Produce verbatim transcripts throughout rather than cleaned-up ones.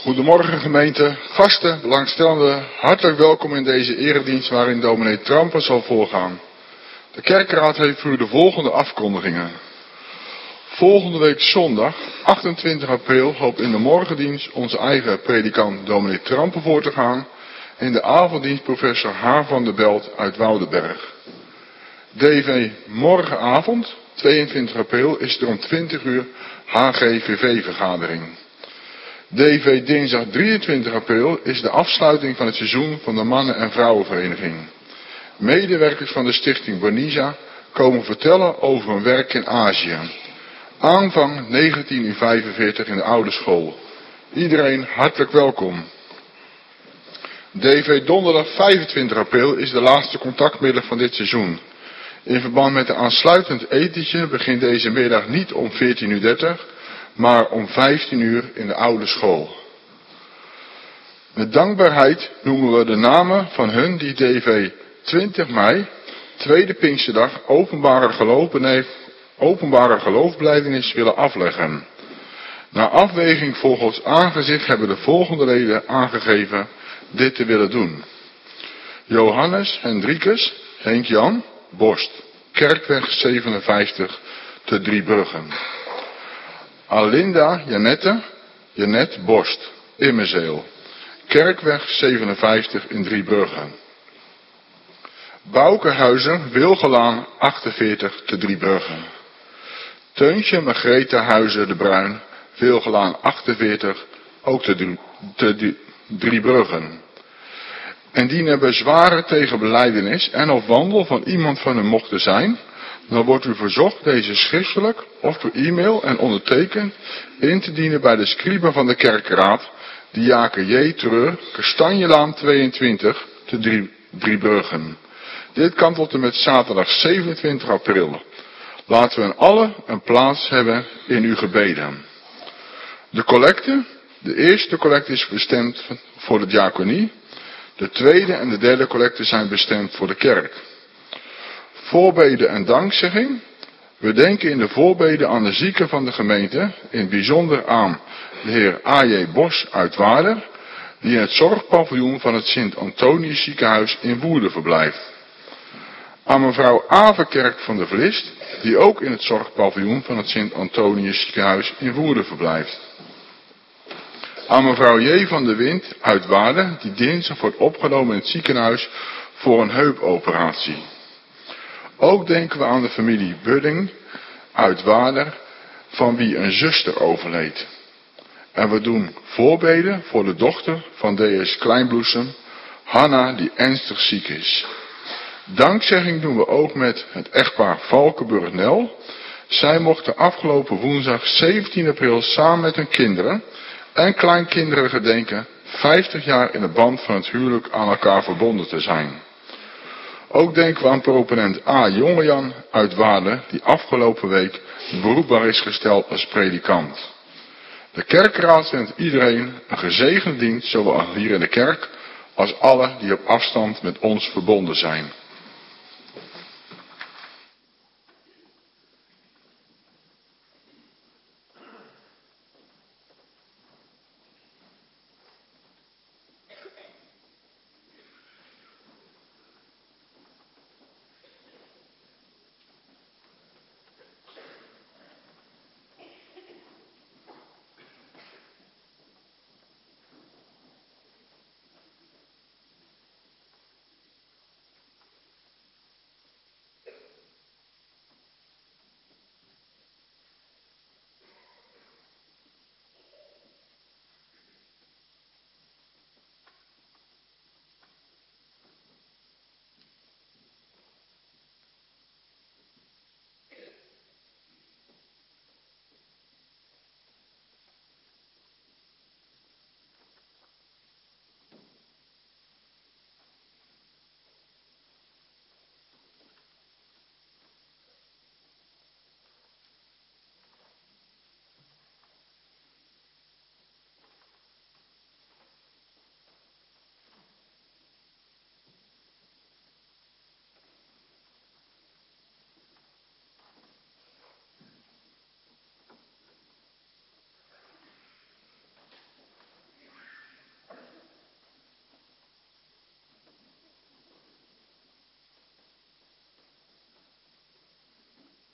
Goedemorgen gemeente, gasten, belangstellenden, hartelijk welkom in deze eredienst waarin dominee Trampen zal voorgaan. De kerkraad heeft voor u de volgende afkondigingen. Volgende week zondag, achtentwintig april, hoopt in de morgendienst onze eigen predikant dominee Trampen voor te gaan. En in de avonddienst professor Haar van der Belt uit Woudenberg. D V morgenavond, tweeëntwintig april, is er om twintig uur H G V V-vergadering. D V dinsdag drieëntwintig april is de afsluiting van het seizoen van de mannen- en vrouwenvereniging. Medewerkers van de stichting Bonisa komen vertellen over hun werk in Azië. Aanvang negentien uur vijfenveertig in de oude school. Iedereen hartelijk welkom. D V donderdag vijfentwintig april is de laatste contactmiddag van dit seizoen. In verband met een aansluitend etentje begint deze middag niet om veertien uur dertig, maar om vijftien uur in de oude school. Met dankbaarheid noemen we de namen van hun die D V twintig mei, tweede Pinksterdag, openbare, geloof, openbare geloofbelijdenis willen afleggen. Na afweging voor Gods aangezicht hebben de volgende leden aangegeven dit te willen doen. Johannes Hendrikus, Henk Jan, Borst, Kerkweg zevenenvijftig te Driebruggen. Alinda Janette, Janet Borst, Immerzeel, Kerkweg zevenenvijftig in Driebruggen. Bouke Huizen, Wilgelaan achtenveertig te Driebruggen. Teuntje Margreta Huizen de Bruin, Wilgelaan achtenveertig, ook te, te Driebruggen. Indien er bezwaren tegen belijdenis en of wandel van iemand van hen mochten zijn, dan wordt u verzocht deze schriftelijk of per e-mail en ondertekend in te dienen bij de scriba van de kerkraad, Diaken J. Treur, Kastanjelaan tweeëntwintig te Drie, Driebruggen. Dit kan tot en met zaterdag zevenentwintig april. Laten we in allen een plaats hebben in uw gebeden. De collecte. De eerste collecte is bestemd voor de diaconie. De tweede en de derde collecte zijn bestemd voor de kerk. Voorbeden en dankzegging. We denken in de voorbeden aan de zieken van de gemeente, in het bijzonder aan de heer A J Bos uit Waarder, die in het zorgpaviljoen van het Sint-Antonius ziekenhuis in Woerden verblijft. Aan mevrouw Averkerk van der Vlist, die ook in het zorgpaviljoen van het Sint-Antonius ziekenhuis in Woerden verblijft. Aan mevrouw J. van der Wind uit Waarden, die dinsdag wordt opgenomen in het ziekenhuis voor een heupoperatie. Ook denken we aan de familie Budding uit Waarder, van wie een zuster overleed. En we doen voorbeden voor de dochter van D S Kleinbloesem, Hanna, die ernstig ziek is. Dankzegging doen we ook met het echtpaar Valkenburg-Nel. Zij mochten afgelopen woensdag zeventien april samen met hun kinderen en kleinkinderen gedenken vijftig jaar in de band van het huwelijk aan elkaar verbonden te zijn. Ook denken we aan proponent A. Jongejan uit Waarden, die afgelopen week beroepbaar is gesteld als predikant. De kerkraad wenst iedereen een gezegende dienst, zowel hier in de kerk als alle die op afstand met ons verbonden zijn.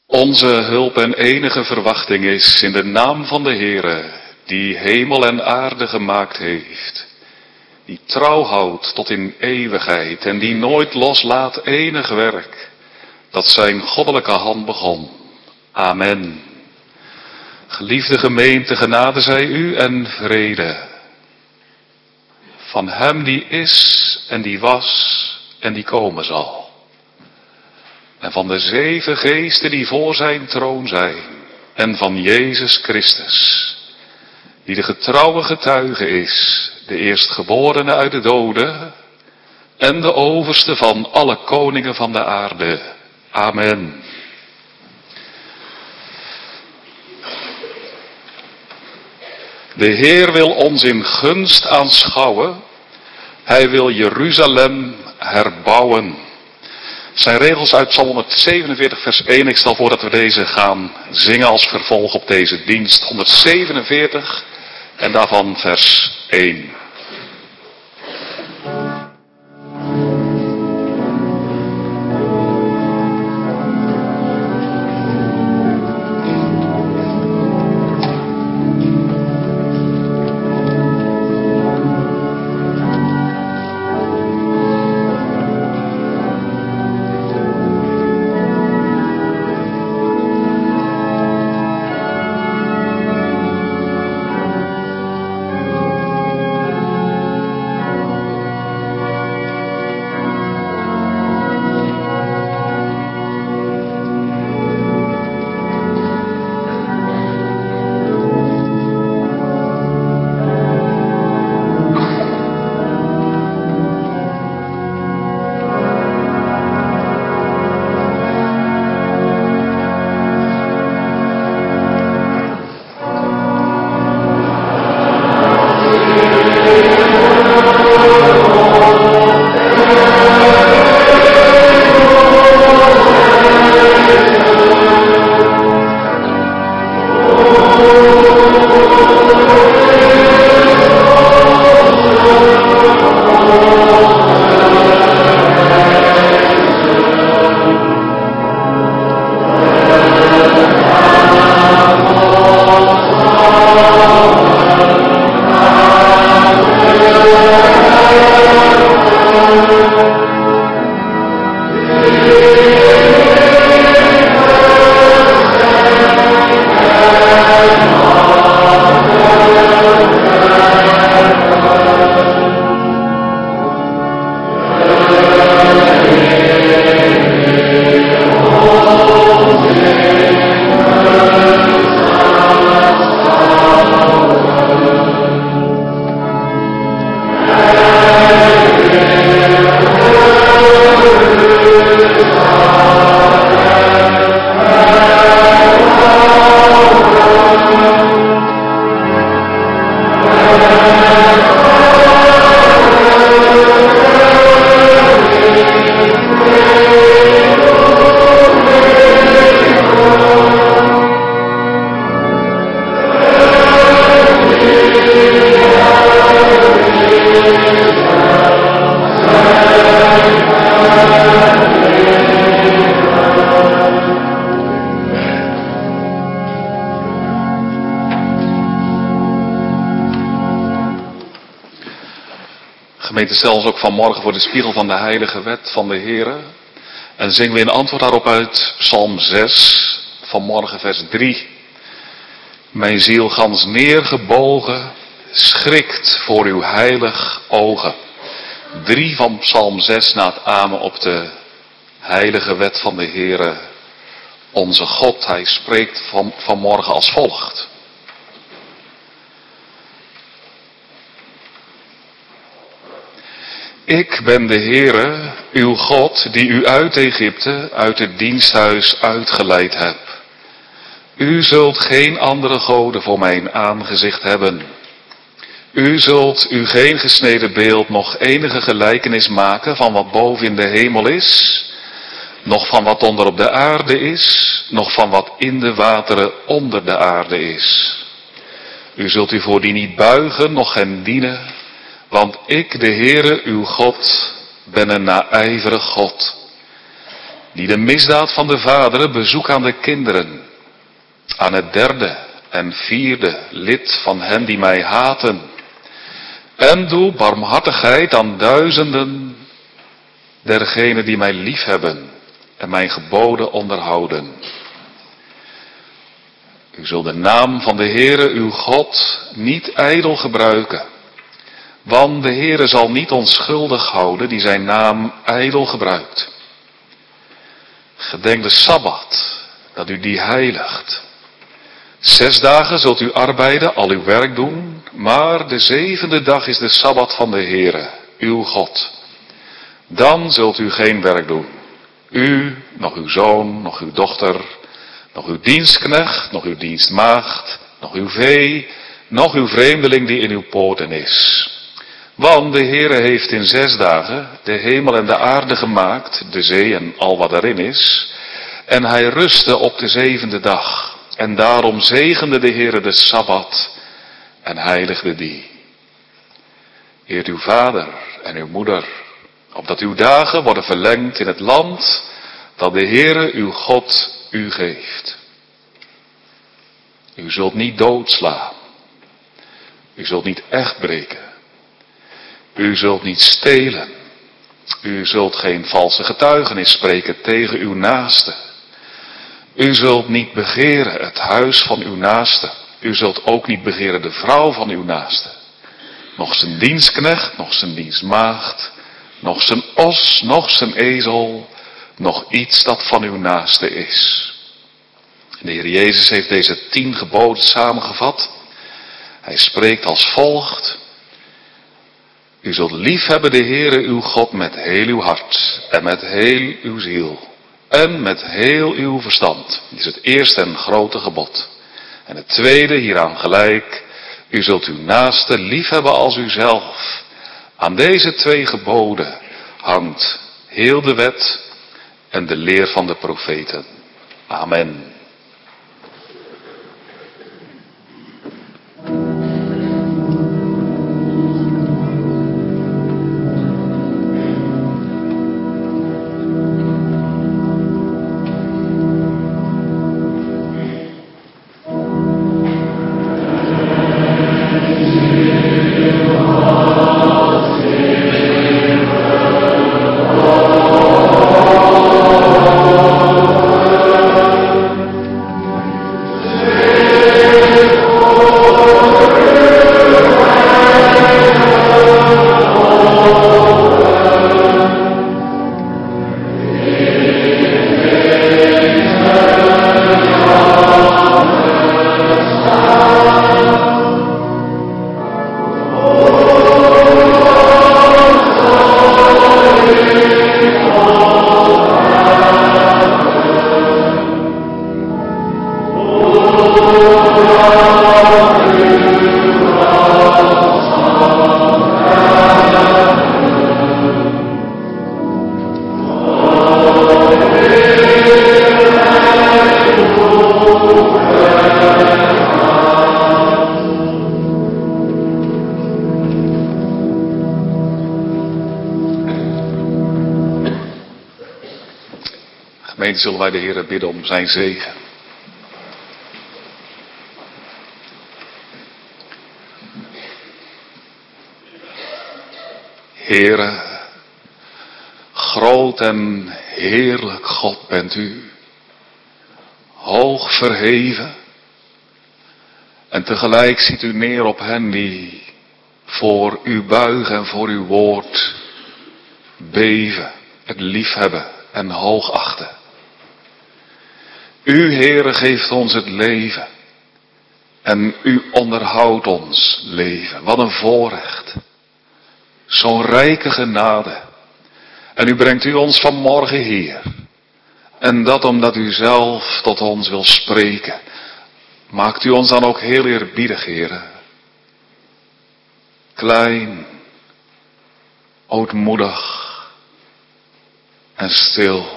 Onze hulp en enige verwachting is in de naam van de Heere, die hemel en aarde gemaakt heeft, die trouw houdt tot in eeuwigheid en die nooit loslaat enig werk dat zijn goddelijke hand begon. Amen. Geliefde gemeente, genade zij u en vrede. Van hem die is en die was en die komen zal. En van de zeven geesten die voor zijn troon zijn. En van Jezus Christus, die de getrouwe getuige is, de eerstgeborene uit de doden en de overste van alle koningen van de aarde. Amen. De Heer wil ons in gunst aanschouwen. Hij wil Jeruzalem herbouwen. Zijn regels uit Psalm honderdzevenenveertig vers één. Ik stel voor dat we deze gaan zingen als vervolg op deze dienst. honderdzevenenveertig en daarvan vers één. Gemeente, zelfs ook vanmorgen voor de spiegel van de heilige wet van de Heere. En zingen we in antwoord daarop uit Psalm zes, vanmorgen vers drie. Mijn ziel gans neergebogen, schrikt voor uw heilig ogen. drie van Psalm zes na het amen op de heilige wet van de Heere. Onze God, hij spreekt van, vanmorgen als volgt. Ik ben de Heere, uw God, die u uit Egypte, uit het diensthuis uitgeleid heb. U zult geen andere goden voor mijn aangezicht hebben. U zult u geen gesneden beeld, nog enige gelijkenis maken van wat boven in de hemel is, nog van wat onder op de aarde is, nog van wat in de wateren onder de aarde is. U zult u voor die niet buigen, noch hen dienen, want ik, de Heere, uw God, ben een naijverig God. die de misdaad van de vaderen bezoek aan de kinderen, aan het derde en vierde lid van hen die mij haten. En doe barmhartigheid aan duizenden dergenen die mij liefhebben en mijn geboden onderhouden. U zult de naam van de Heere uw God niet ijdel gebruiken, want de Heere zal niet onschuldig houden die zijn naam ijdel gebruikt. Gedenk de Sabbat, dat u die heiligt. Zes dagen zult u arbeiden, al uw werk doen, maar de zevende dag is de Sabbat van de Heere, uw God. Dan zult u geen werk doen. U, nog uw zoon, nog uw dochter, nog uw dienstknecht, nog uw dienstmaagd, nog uw vee, nog uw vreemdeling die in uw poorten is. Want de Heere heeft in zes dagen de hemel en de aarde gemaakt, de zee en al wat erin is. En hij rustte op de zevende dag. En daarom zegende de Heere de Sabbat en heiligde die. Eert uw vader en uw moeder, opdat uw dagen worden verlengd in het land dat de Heere uw God u geeft. U zult niet doodslaan. U zult niet echt breken. U zult niet stelen. U zult geen valse getuigenis spreken tegen uw naaste. U zult niet begeren het huis van uw naaste. U zult ook niet begeren de vrouw van uw naaste. Nog zijn dienstknecht, nog zijn dienstmaagd, nog zijn os, nog zijn ezel, nog iets dat van uw naaste is. De Heer Jezus heeft deze tien geboden samengevat. Hij spreekt als volgt. U zult liefhebben de Heere uw God met heel uw hart en met heel uw ziel en met heel uw verstand. Dit is het eerste en grote gebod. En het tweede hieraan gelijk. U zult uw naaste liefhebben als uzelf. Aan deze twee geboden hangt heel de wet en de leer van de profeten. Amen. Gemeente, zullen wij de Heer bidden om zijn zegen. Heere, groot en heerlijk God bent u, hoog verheven, en tegelijk ziet u neer op hen die voor u buigen en voor uw woord beven, het liefhebben en hoogachten. U, Heere, geeft ons het leven en u onderhoudt ons leven. Wat een voorrecht. Zo'n rijke genade. En u brengt u ons vanmorgen hier. En dat omdat u zelf tot ons wil spreken. Maakt u ons dan ook heel eerbiedig, Heere. Klein, ootmoedig en stil.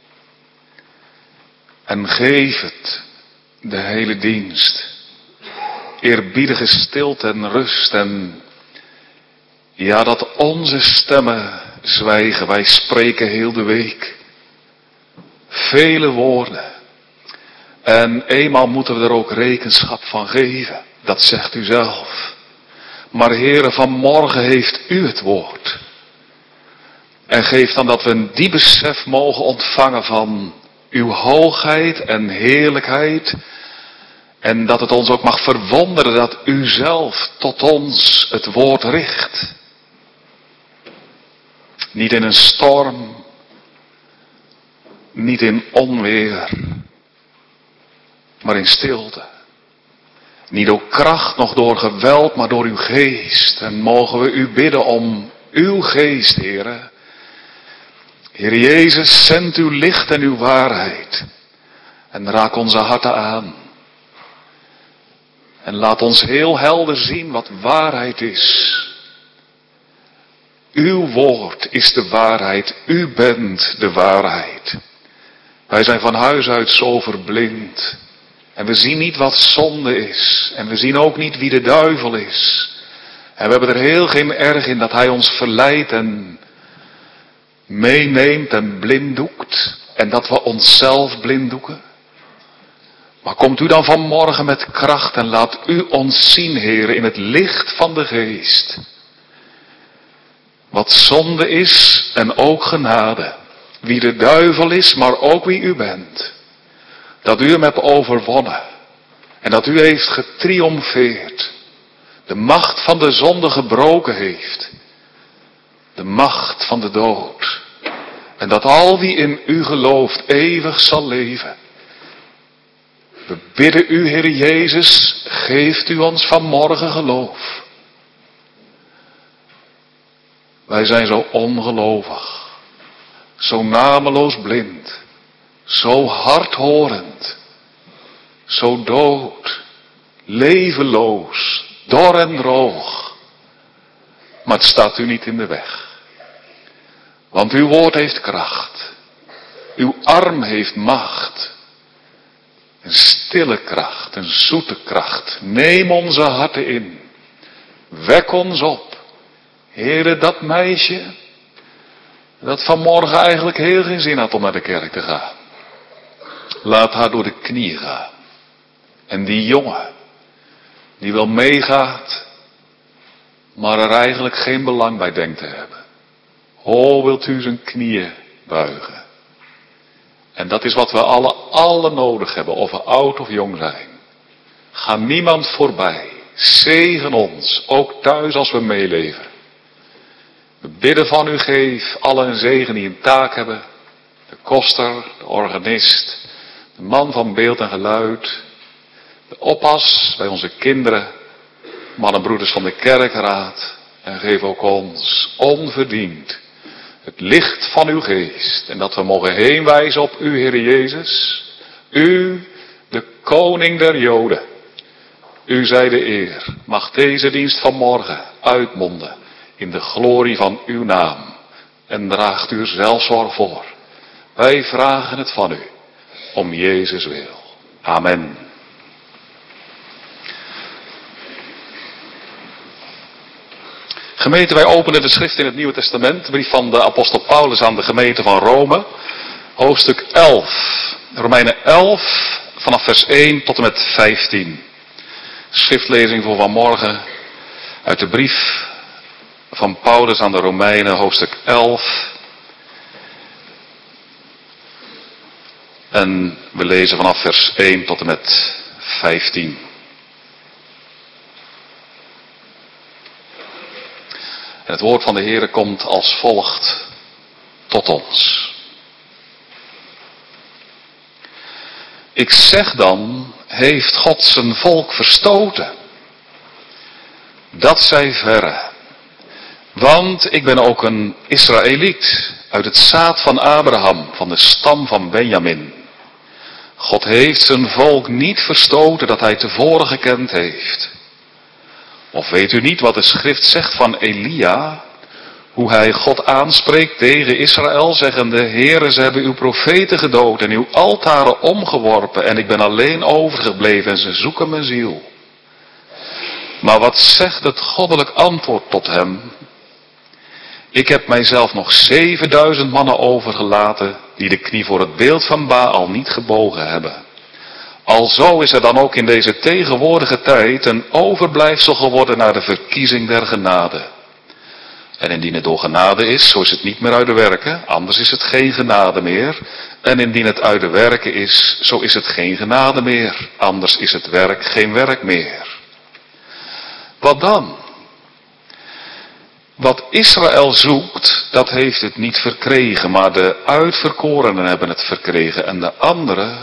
En geef het, de hele dienst. Eerbiedige stilte en rust en ja, dat onze stemmen zwijgen. Wij spreken heel de week. Vele woorden. En eenmaal moeten we er ook rekenschap van geven. Dat zegt u zelf. Maar Heere, vanmorgen heeft u het woord. En geef dan dat we een diep besef mogen ontvangen van uw hoogheid en heerlijkheid. En dat het ons ook mag verwonderen dat u zelf tot ons het woord richt. Niet in een storm. Niet in onweer. Maar in stilte. Niet door kracht, noch door geweld, maar door uw geest. En mogen we u bidden om uw geest, Heere. Heer Jezus, zend uw licht en uw waarheid. En raak onze harten aan. En laat ons heel helder zien wat waarheid is. Uw woord is de waarheid. U bent de waarheid. Wij zijn van huis uit zo verblind. En we zien niet wat zonde is. En we zien ook niet wie de duivel is. En we hebben er heel geen erg in dat hij ons verleidt en meeneemt en blinddoekt. En dat we onszelf blinddoeken. Maar komt u dan vanmorgen met kracht en laat u ons zien, Heere, in het licht van de geest. Wat zonde is en ook genade. Wie de duivel is, maar ook wie u bent. Dat u hem hebt overwonnen. En dat u heeft getriomfeerd. De macht van de zonde gebroken heeft. De macht van de dood. En dat al wie in u gelooft eeuwig zal leven. We bidden u, Heer Jezus, geeft u ons vanmorgen geloof. Wij zijn zo ongelovig. Zo nameloos blind. Zo hardhorend. Zo dood. Levenloos. Dor en droog. Maar het staat u niet in de weg. Want uw woord heeft kracht. Uw arm heeft macht. Een stille kracht, een zoete kracht. Neem onze harten in. Wek ons op. Heere, dat meisje, dat vanmorgen eigenlijk heel geen zin had om naar de kerk te gaan. Laat haar door de knieën gaan. En die jongen, die wel meegaat, maar er eigenlijk geen belang bij denkt te hebben. O, wilt u zijn knieën buigen. En dat is wat we alle, alle nodig hebben, of we oud of jong zijn. Ga niemand voorbij. Zegen ons, ook thuis als we meeleven. We bidden van u, geef allen een zegen die een taak hebben. De koster, de organist, de man van beeld en geluid. De oppas bij onze kinderen, mannen en broeders van de kerkraad. En geef ook ons onverdiend het licht van uw geest. En dat we mogen heenwijzen op u, Heer Jezus. U, de koning der Joden. U zij de eer. Mag deze dienst vanmorgen uitmonden in de glorie van uw naam. En draagt u er zelfzorg voor. Wij vragen het van u. Om Jezus wil. Amen. Gemeente, wij openen de schrift in het Nieuwe Testament. De brief van de apostel Paulus aan de gemeente van Rome. Hoofdstuk elf. Romeinen elf vanaf vers één tot en met vijftien. Schriftlezing voor vanmorgen uit de brief van Paulus aan de Romeinen, hoofdstuk elf. En we lezen vanaf vers één tot en met vijftien. En het woord van de Heere komt als volgt tot ons. Ik zeg dan, heeft God zijn volk verstoten? Dat zij verre. Want ik ben ook een Israëliet uit het zaad van Abraham, van de stam van Benjamin. God heeft zijn volk niet verstoten dat hij tevoren gekend heeft. Of weet u niet wat de schrift zegt van Elia? Hoe hij God aanspreekt tegen Israël, zeggende, Heere, ze hebben uw profeten gedood en uw altaren omgeworpen en ik ben alleen overgebleven en ze zoeken mijn ziel. Maar wat zegt het goddelijk antwoord tot hem? Ik heb mijzelf nog zevenduizend mannen overgelaten die de knie voor het beeld van Baal niet gebogen hebben. Alzo is er dan ook in deze tegenwoordige tijd een overblijfsel geworden naar de verkiezing der genade. En indien het door genade is, zo is het niet meer uit de werken, anders is het geen genade meer. En indien het uit de werken is, zo is het geen genade meer, anders is het werk geen werk meer. Wat dan? Wat Israël zoekt, dat heeft het niet verkregen, maar de uitverkorenen hebben het verkregen en de anderen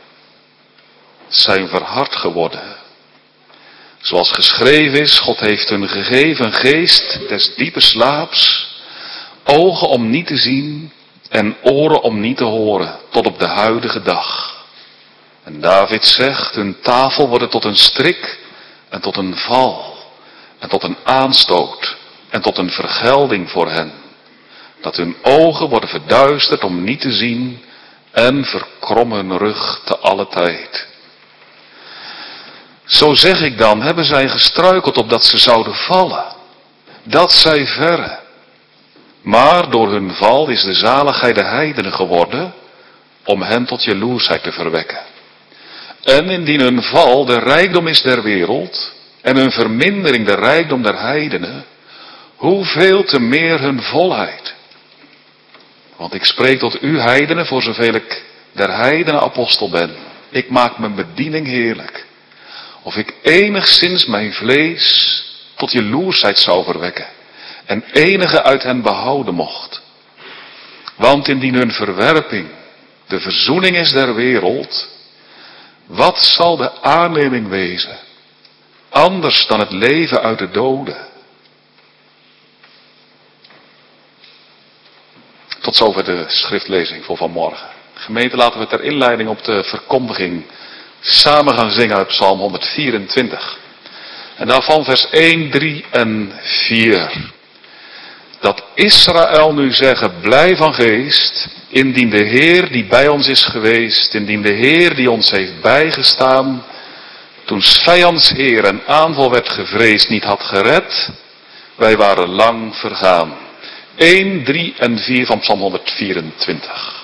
zijn verhard geworden. Zoals geschreven is, God heeft hun gegeven een geest des diepe slaaps, ogen om niet te zien en oren om niet te horen, tot op de huidige dag. En David zegt, hun tafel wordt tot een strik en tot een val en tot een aanstoot en tot een vergelding voor hen. Dat hun ogen worden verduisterd om niet te zien en verkrom hun rug te alle tijd. Zo zeg ik dan, hebben zij gestruikeld opdat ze zouden vallen. Dat zij verre. Maar door hun val is de zaligheid de heidenen geworden, om hen tot jaloersheid te verwekken. En indien hun val de rijkdom is der wereld, en hun vermindering de rijkdom der heidenen, hoeveel te meer hun volheid. Want ik spreek tot u heidenen, voor zoveel ik der heidenen apostel ben. Ik maak mijn bediening heerlijk. Of ik enigszins mijn vlees tot jaloersheid zou verwekken en enige uit hen behouden mocht. Want indien hun verwerping de verzoening is der wereld, wat zal de aanneming wezen, anders dan het leven uit de doden? Tot zover de schriftlezing voor vanmorgen. Gemeente, laten we ter inleiding op de verkondiging samen gaan zingen uit Psalm honderdvierentwintig. En daarvan vers één, drie en vier. Dat Israël nu zeggen, blij van geest, indien de Heer die bij ons is geweest, indien de Heer die ons heeft bijgestaan, toen 's vijands Heer en aanval werd gevreesd niet had gered, wij waren lang vergaan. één, drie en vier van Psalm honderdvierentwintig.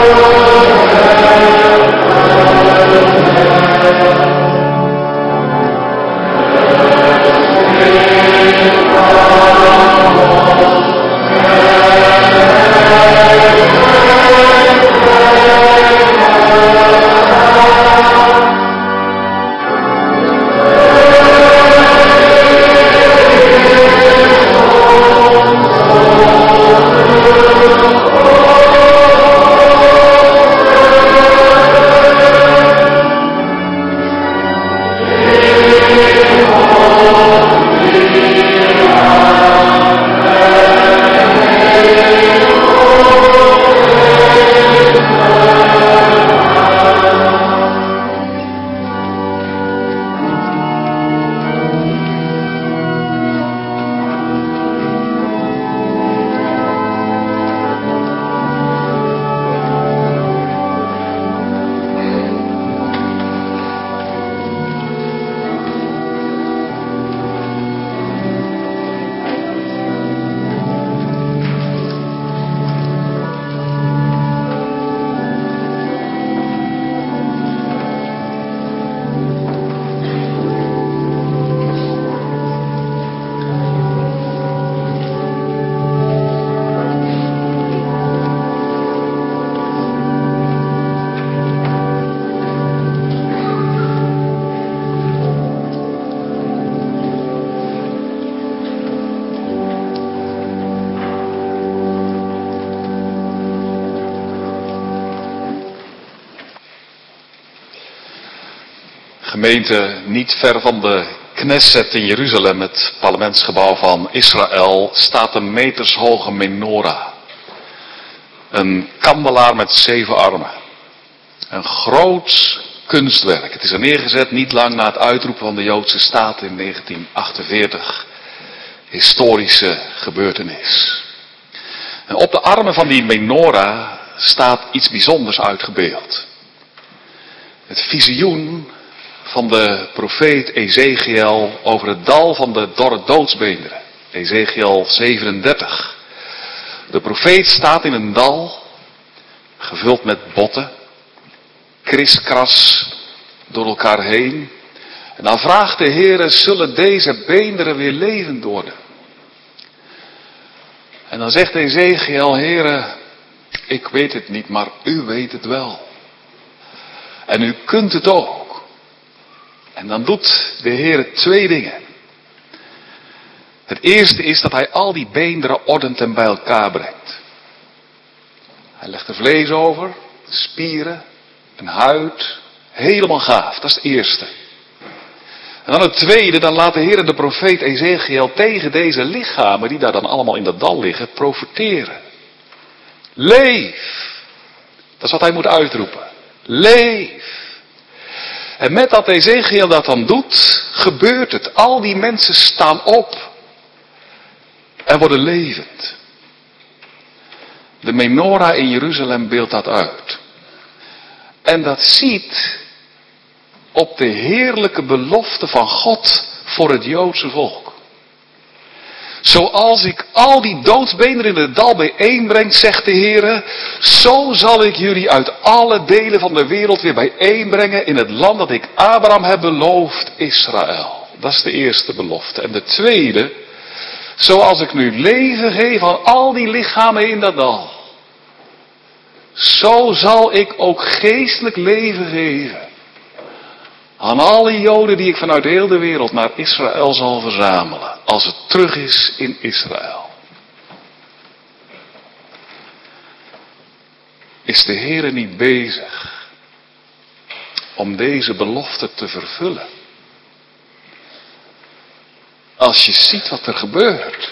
Gemeente, niet ver van de Knesset in Jeruzalem, het parlementsgebouw van Israël, staat een metershoge menorah. Een kandelaar met zeven armen. Een groot kunstwerk. Het is er neergezet niet lang na het uitroepen van de Joodse staat in negentien achtenveertig. Historische gebeurtenis. En op de armen van die menorah staat iets bijzonders uitgebeeld. Het visioen van de profeet Ezechiel over het dal van de dorre doodsbeenderen. Ezechiel zevenendertig. De profeet staat in een dal, gevuld met botten, kriskras door elkaar heen. En dan vraagt de Heere, zullen deze beenderen weer levend worden? En dan zegt Ezechiel, Heere, ik weet het niet, maar u weet het wel. En u kunt het ook. En dan doet de Heere twee dingen. Het eerste is dat hij al die beenderen ordent en bij elkaar brengt. Hij legt er vlees over, spieren, een huid, helemaal gaaf. Dat is het eerste. En dan het tweede, dan laat de Heere de profeet Ezechiel tegen deze lichamen, die daar dan allemaal in dat dal liggen, profeteren. Leef! Dat is wat hij moet uitroepen. Leef! En met dat Ezechiel dat dan doet, gebeurt het. Al die mensen staan op en worden levend. De menorah in Jeruzalem beeldt dat uit. En dat ziet op de heerlijke belofte van God voor het Joodse volk. Zoals ik al die doodsbeenderen in het dal bijeenbreng, zegt de Heere, zo zal ik jullie uit alle delen van de wereld weer bijeenbrengen in het land dat ik Abraham heb beloofd, Israël. Dat is de eerste belofte. En de tweede, zoals ik nu leven geef aan al die lichamen in dat dal, zo zal ik ook geestelijk leven geven aan alle Joden die ik vanuit heel de wereld naar Israël zal verzamelen, als het terug is in Israël. Is de Heere niet bezig om deze belofte te vervullen? Als je ziet wat er gebeurt.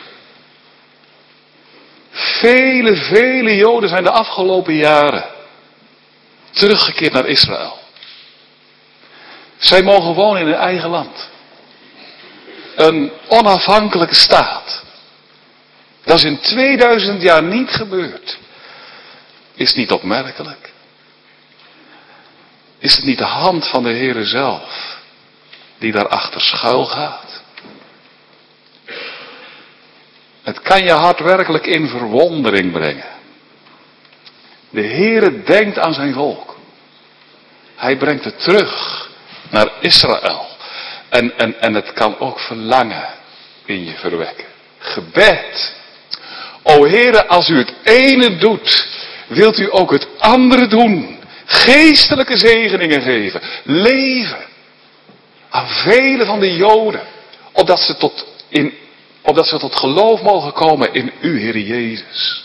Vele, vele Joden zijn de afgelopen jaren teruggekeerd naar Israël. Zij mogen wonen in hun eigen land. Een onafhankelijke staat. Dat is in tweeduizend jaar niet gebeurd. Is het niet opmerkelijk? Is het niet de hand van de Heere zelf die daarachter schuil gaat? Het kan je hart werkelijk in verwondering brengen. De Heere denkt aan zijn volk. Hij brengt het terug naar Israël. En, en, en het kan ook verlangen in je verwekken. Gebed. O Heere, als u het ene doet, wilt u ook het andere doen. Geestelijke zegeningen geven. Leven. Aan vele van de Joden. Opdat ze tot, in, opdat ze tot geloof mogen komen in u, Heere Jezus.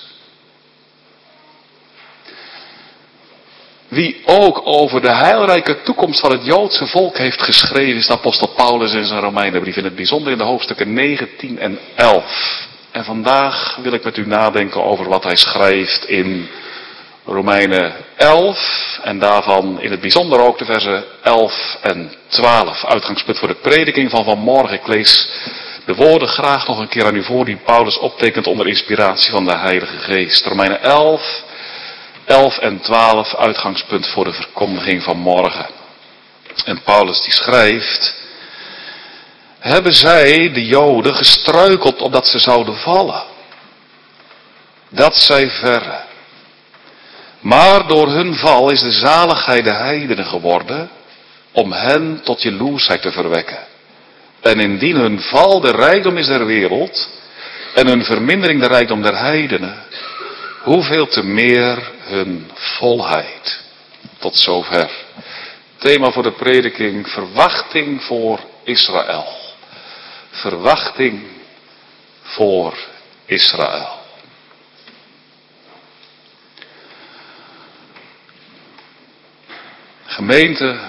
Wie ook over de heilrijke toekomst van het Joodse volk heeft geschreven, is de apostel Paulus in zijn Romeinenbrief. In het bijzonder in de hoofdstukken negen, tien en elf. En vandaag wil ik met u nadenken over wat hij schrijft in Romeinen elf. En daarvan in het bijzonder ook de versen elf en twaalf. Uitgangspunt voor de prediking van vanmorgen. Ik lees de woorden graag nog een keer aan u voor die Paulus optekent onder inspiratie van de Heilige Geest. Romeinen elf, elf en twaalf, uitgangspunt voor de verkondiging van morgen. En Paulus die schrijft: hebben zij, de Joden, gestruikeld opdat ze zouden vallen? Dat zij verre. Maar door hun val is de zaligheid de heidenen geworden, om hen tot jaloersheid te verwekken. En indien hun val de rijkdom is der wereld, en hun vermindering de rijkdom der heidenen, hoeveel te meer hun volheid. Tot zover. Thema voor de prediking: verwachting voor Israël. Verwachting voor Israël. Gemeente,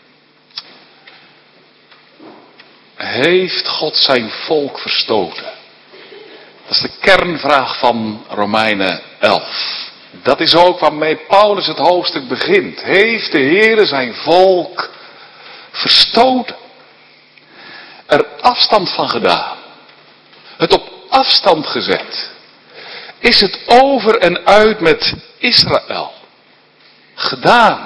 heeft God zijn volk verstoten? Dat is de kernvraag van Romeinen elf. Dat is ook waarmee Paulus het hoofdstuk begint. Heeft de Heere zijn volk verstoten? Er afstand van gedaan. Het op afstand gezet. Is het over en uit met Israël? Gedaan.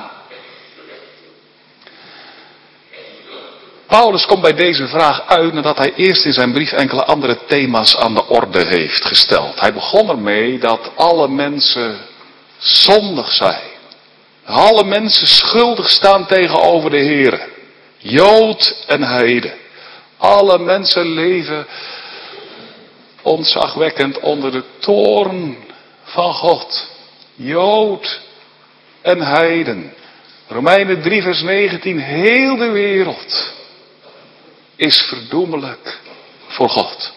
Paulus komt bij deze vraag uit nadat hij eerst in zijn brief enkele andere thema's aan de orde heeft gesteld. Hij begon ermee dat alle mensen zondig zijn. Alle mensen schuldig staan tegenover de Heere. Jood en heide. Alle mensen leven ontzagwekkend onder de toorn van God. Jood en heiden. Romeinen drie vers negentien. Heel de wereld is verdoemelijk voor God.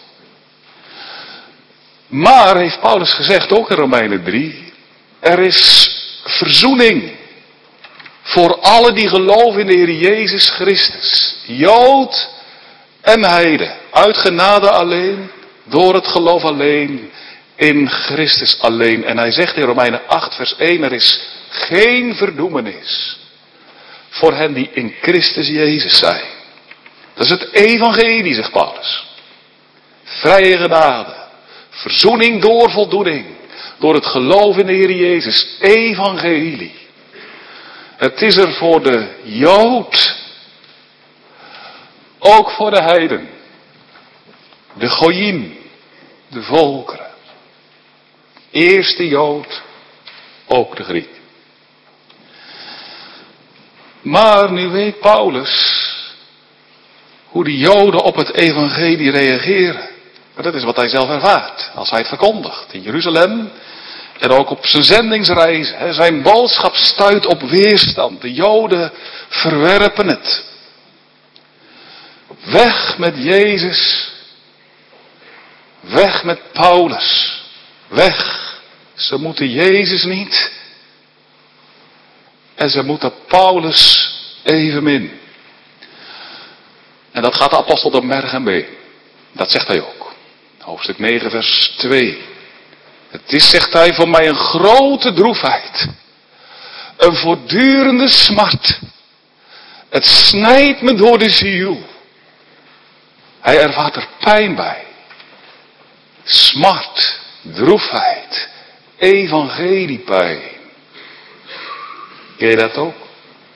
Maar, heeft Paulus gezegd, ook in Romeinen drie, er is verzoening voor alle die geloven in de Heer Jezus Christus. Jood en heide, uit genade alleen, door het geloof alleen, in Christus alleen. En hij zegt in Romeinen acht vers één, er is geen verdoemenis voor hen die in Christus Jezus zijn. Dat is het evangelie, zegt Paulus. Vrije genade. Verzoening door voldoening. Door het geloof in de Heer Jezus. Evangelie. Het is er voor de Jood. Ook voor de heiden. De Goyim. De volkeren. Eerst de Jood. Ook de Griek. Maar nu weet Paulus hoe de Joden op het evangelie reageren. Maar dat is wat hij zelf ervaart als hij het verkondigt in Jeruzalem. En ook op zijn zendingsreizen. Zijn boodschap stuit op weerstand. De Joden verwerpen het. Weg met Jezus. Weg met Paulus. Weg. Ze moeten Jezus niet. En ze moeten Paulus evenmin. En dat gaat de apostel door merg en been. Dat zegt hij ook. Hoofdstuk negen vers twee. Het is, zegt hij, voor mij een grote droefheid. Een voortdurende smart. Het snijdt me door de ziel. Hij ervaart er pijn bij. Smart, droefheid, evangeliepijn. Ken je dat ook?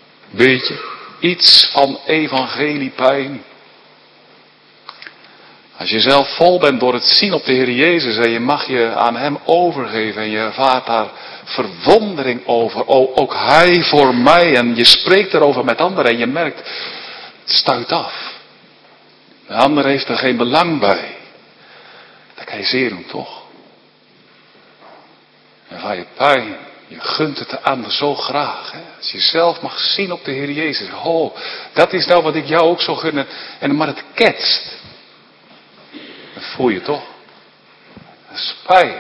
Beetje iets van evangeliepijn. Als je zelf vol bent door het zien op de Heer Jezus en je mag je aan Hem overgeven en je ervaart daar verwondering over. O, ook Hij voor mij, en je spreekt erover met anderen en je merkt, het stuit af. De ander heeft er geen belang bij. Dan kan je zeer doen, toch? En van je pijn, je gunt het de ander zo graag. Hè? Als je zelf mag zien op de Heer Jezus. Oh, dat is nou wat ik jou ook zo gun. En maar het ketst. Dat voel je toch? Dat is pijn.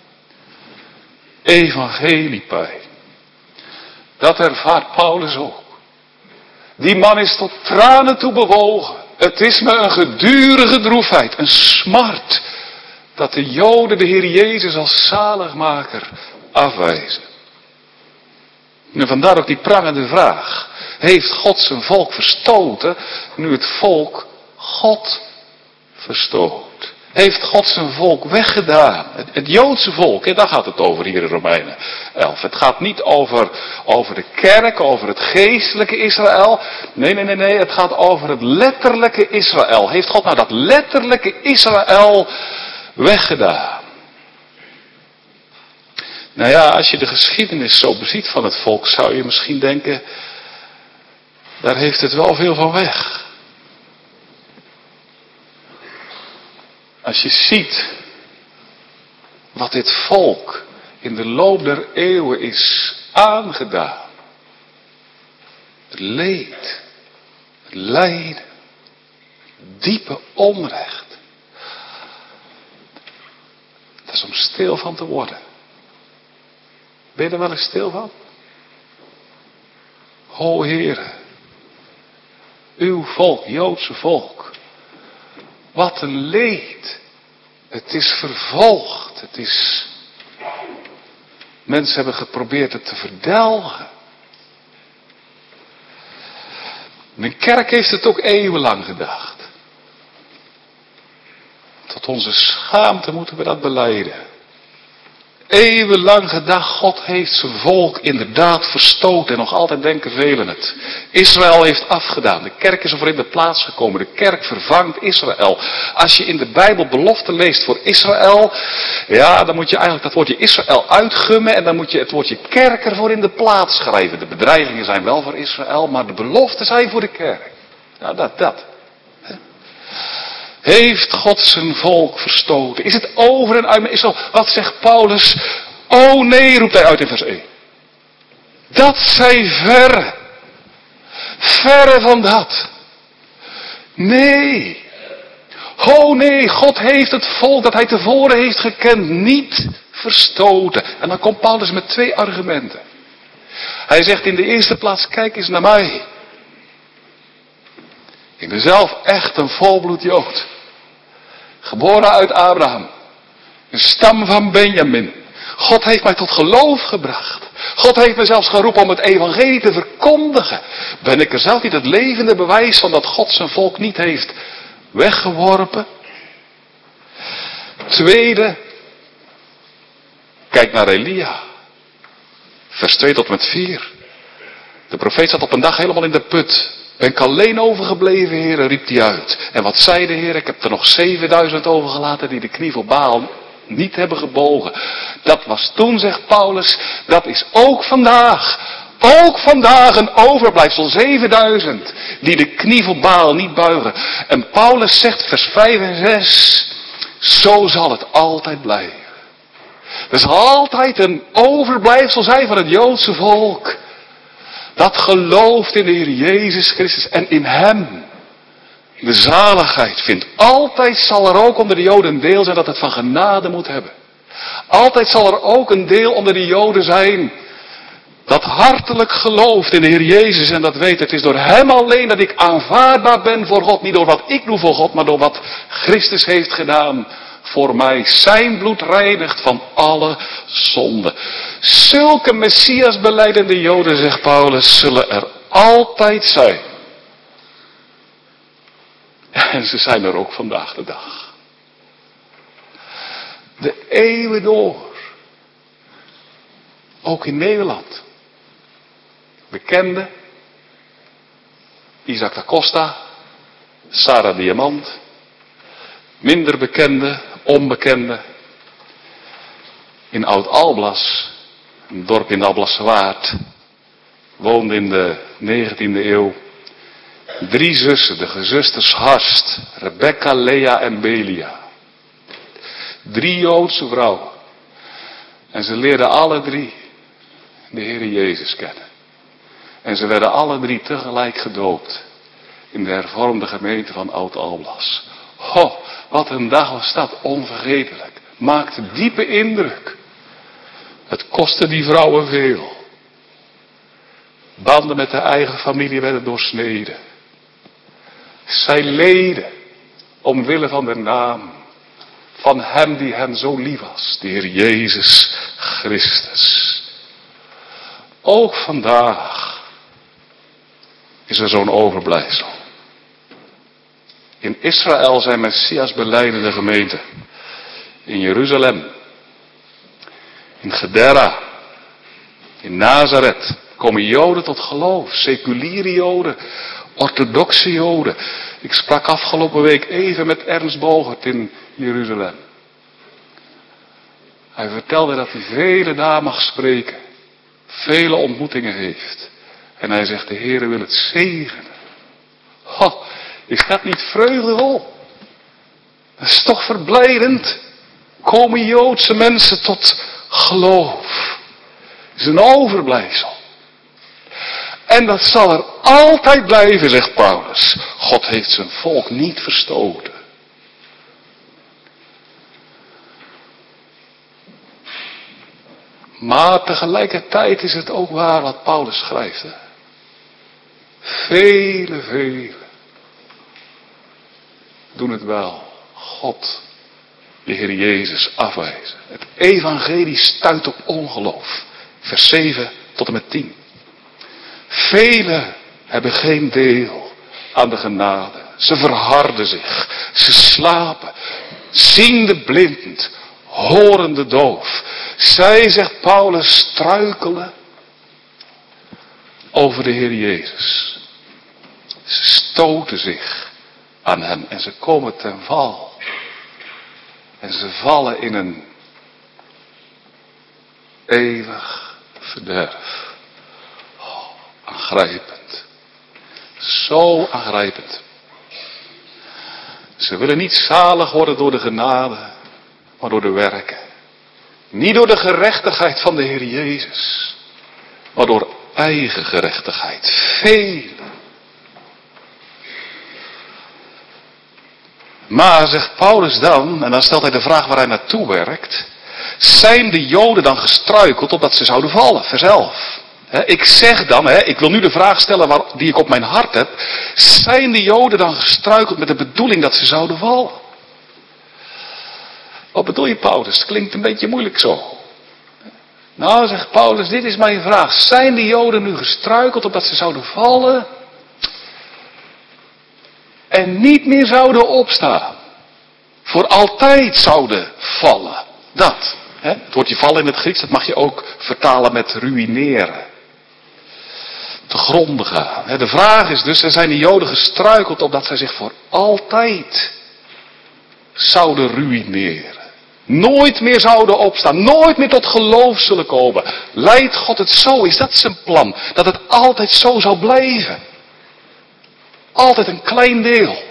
Evangeliepijn. Dat ervaart Paulus ook. Die man is tot tranen toe bewogen. Het is me een gedurige droefheid, een smart, dat de Joden de Heer Jezus als zaligmaker afwijzen. En vandaar ook die prangende vraag. Heeft God zijn volk verstoten, nu het volk God verstoot? Heeft God zijn volk weggedaan? Het, het Joodse volk, hè, daar gaat het over hier in Romeinen elf. Het gaat niet over, over de kerk, over het geestelijke Israël. Nee, nee, nee, nee, het gaat over het letterlijke Israël. Heeft God nou dat letterlijke Israël weggedaan? Nou ja, als je de geschiedenis zo beziet van het volk, zou je misschien denken, daar heeft het wel veel van weg. Als je ziet wat dit volk in de loop der eeuwen is aangedaan. Het leed, het lijden, diepe onrecht. Dat is om stil van te worden. Ben je er wel eens stil van? O Heere, uw volk, Joodse volk. Wat een leed. Het is vervolgd. Het is... Mensen hebben geprobeerd het te verdelgen. De kerk heeft het ook eeuwenlang gedacht. Tot onze schaamte moeten we dat belijden. Eeuwenlang gedacht, God heeft zijn volk inderdaad verstoten. En nog altijd denken velen het. Israël heeft afgedaan. De kerk is ervoor in de plaats gekomen. De kerk vervangt Israël. Als je in de Bijbel beloften leest voor Israël. Ja, dan moet je eigenlijk dat woordje Israël uitgummen. En dan moet je het woordje kerk ervoor in de plaats schrijven. De bedreigingen zijn wel voor Israël. Maar de beloften zijn voor de kerk. Nou, dat, dat. Heeft God zijn volk verstoten? Is het over en uit met Israël? Wat zegt Paulus? Oh nee, roept hij uit in vers één. Dat zij verre. Verre van dat. Nee. Oh nee, God heeft het volk dat hij tevoren heeft gekend niet verstoten. En dan komt Paulus met twee argumenten. Hij zegt in de eerste plaats, kijk eens naar mij. Ik ben zelf echt een volbloed Jood. Geboren uit Abraham. Een stam van Benjamin. God heeft mij tot geloof gebracht. God heeft mij zelfs geroepen om het evangelie te verkondigen. Ben ik er zelf niet het levende bewijs van dat God zijn volk niet heeft weggeworpen? Tweede. Kijk naar Elia. Vers twee tot en met vier. De profeet zat op een dag helemaal in de put. Ben ik alleen overgebleven, Heer, riep hij uit. En wat zei de Heer? Ik heb er nog zevenduizend overgelaten die de knie voor Baal niet hebben gebogen. Dat was toen, zegt Paulus, dat is ook vandaag. Ook vandaag een overblijfsel, zevenduizend, die de knie voor Baal niet buigen. En Paulus zegt, vers vijf en zes, zo zal het altijd blijven. Er zal altijd een overblijfsel zijn van het Joodse volk. Dat gelooft in de Heer Jezus Christus en in Hem de zaligheid vindt. Altijd zal er ook onder de Joden een deel zijn dat het van genade moet hebben. Altijd zal er ook een deel onder de Joden zijn dat hartelijk gelooft in de Heer Jezus en dat weet het is door Hem alleen dat ik aanvaardbaar ben voor God. Niet door wat ik doe voor God, maar door wat Christus heeft gedaan voor mij. Zijn bloed reinigt van alle zonde. Zulke Messias belijdende Joden, zegt Paulus, zullen er altijd zijn. En ze zijn er ook vandaag de dag. De eeuwen door. Ook in Nederland. Bekende. Isaac da Costa. Sarah Diamant. minder bekende, onbekende. In Oud-Alblas, een dorp in de Alblassewaard, woonden in de negentiende eeuw drie zussen, de gezusters Harst, Rebecca, Lea en Belia. Drie Joodse vrouwen. En ze leerden alle drie de Heer Jezus kennen. En ze werden alle drie tegelijk gedoopt in de hervormde gemeente van Oud-Alblas. Ho, wat een dag was dat, onvergetelijk. Maakte diepe indruk. Het kostte die vrouwen veel. Banden met de eigen familie werden doorsneden. Zij leden omwille van de naam van hem die hen zo lief was, de Heer Jezus Christus. Ook vandaag is er zo'n overblijfsel. In Israël zijn Messias belijdende gemeenten. In Jeruzalem. In Gedera. In Nazareth komen Joden tot geloof. Seculiere Joden. Orthodoxe Joden. Ik sprak afgelopen week even met Ernst Bogert in Jeruzalem. Hij vertelde dat hij vele dagen mag spreken. Vele ontmoetingen heeft. En hij zegt, de Heere wil het zegenen. Oh, is dat niet vreugdevol? Dat is toch verblijdend? Komen Joodse mensen tot geloof. Het is een overblijfsel. En dat zal er altijd blijven, zegt Paulus. God heeft zijn volk niet verstoten. Maar tegelijkertijd is het ook waar wat Paulus schrijft. Hè? Vele, vele doen het wel. God, de Heer Jezus, afwijzen. Het evangelie stuit op ongeloof. Vers zeven tot en met tien. Velen hebben geen deel aan de genade. Ze verharden zich. Ze slapen. Ziende blind. Horende doof. Zij, zegt Paulus, struikelen over de Heer Jezus. Ze stoten zich aan hem en ze komen ten val. En ze vallen in een eeuwig verderf. Oh, aangrijpend. Zo aangrijpend. Ze willen niet zalig worden door de genade, maar door de werken. Niet door de gerechtigheid van de Heer Jezus, maar door eigen gerechtigheid. Vele. Maar, zegt Paulus dan, en dan stelt hij de vraag waar hij naartoe werkt. Zijn de Joden dan gestruikeld opdat ze zouden vallen? Vers elf. He, ik zeg dan, he, ik wil nu de vraag stellen waar, die ik op mijn hart heb. Zijn de Joden dan gestruikeld met de bedoeling dat ze zouden vallen? Wat bedoel je, Paulus? Het klinkt een beetje moeilijk zo. Nou, zegt Paulus, dit is mijn vraag. Zijn de Joden nu gestruikeld opdat ze zouden vallen en niet meer zouden opstaan? Voor altijd zouden vallen. Dat. Hè? Het woordje vallen in het Grieks, dat mag je ook vertalen met ruïneren. Te gronden gaan. Hè? De vraag is dus, zijn de Joden gestruikeld opdat zij zich voor altijd zouden ruïneren. Nooit meer zouden opstaan. Nooit meer tot geloof zullen komen. Leidt God het zo? Is dat zijn plan? Dat het altijd zo zou blijven? Altijd een klein deel.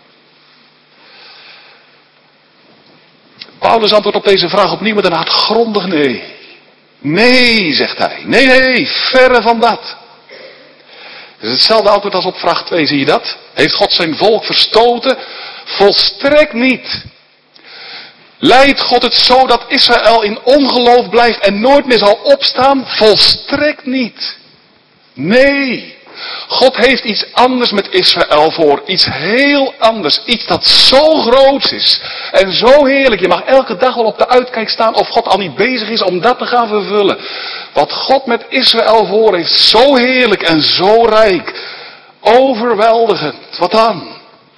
Paulus antwoordt op deze vraag opnieuw met een hardgrondig nee. Nee, zegt hij. Nee, nee, verre van dat. Het is hetzelfde antwoord als op vraag twee, zie je dat? Heeft God zijn volk verstoten? Volstrekt niet. Leidt God het zo dat Israël in ongeloof blijft en nooit meer zal opstaan? Volstrekt niet. Nee. God heeft iets anders met Israël voor. Iets heel anders. Iets dat zo groot is. En zo heerlijk. Je mag elke dag wel op de uitkijk staan of God al niet bezig is om dat te gaan vervullen. Wat God met Israël voor heeft. Zo heerlijk en zo rijk. Overweldigend. Wat dan?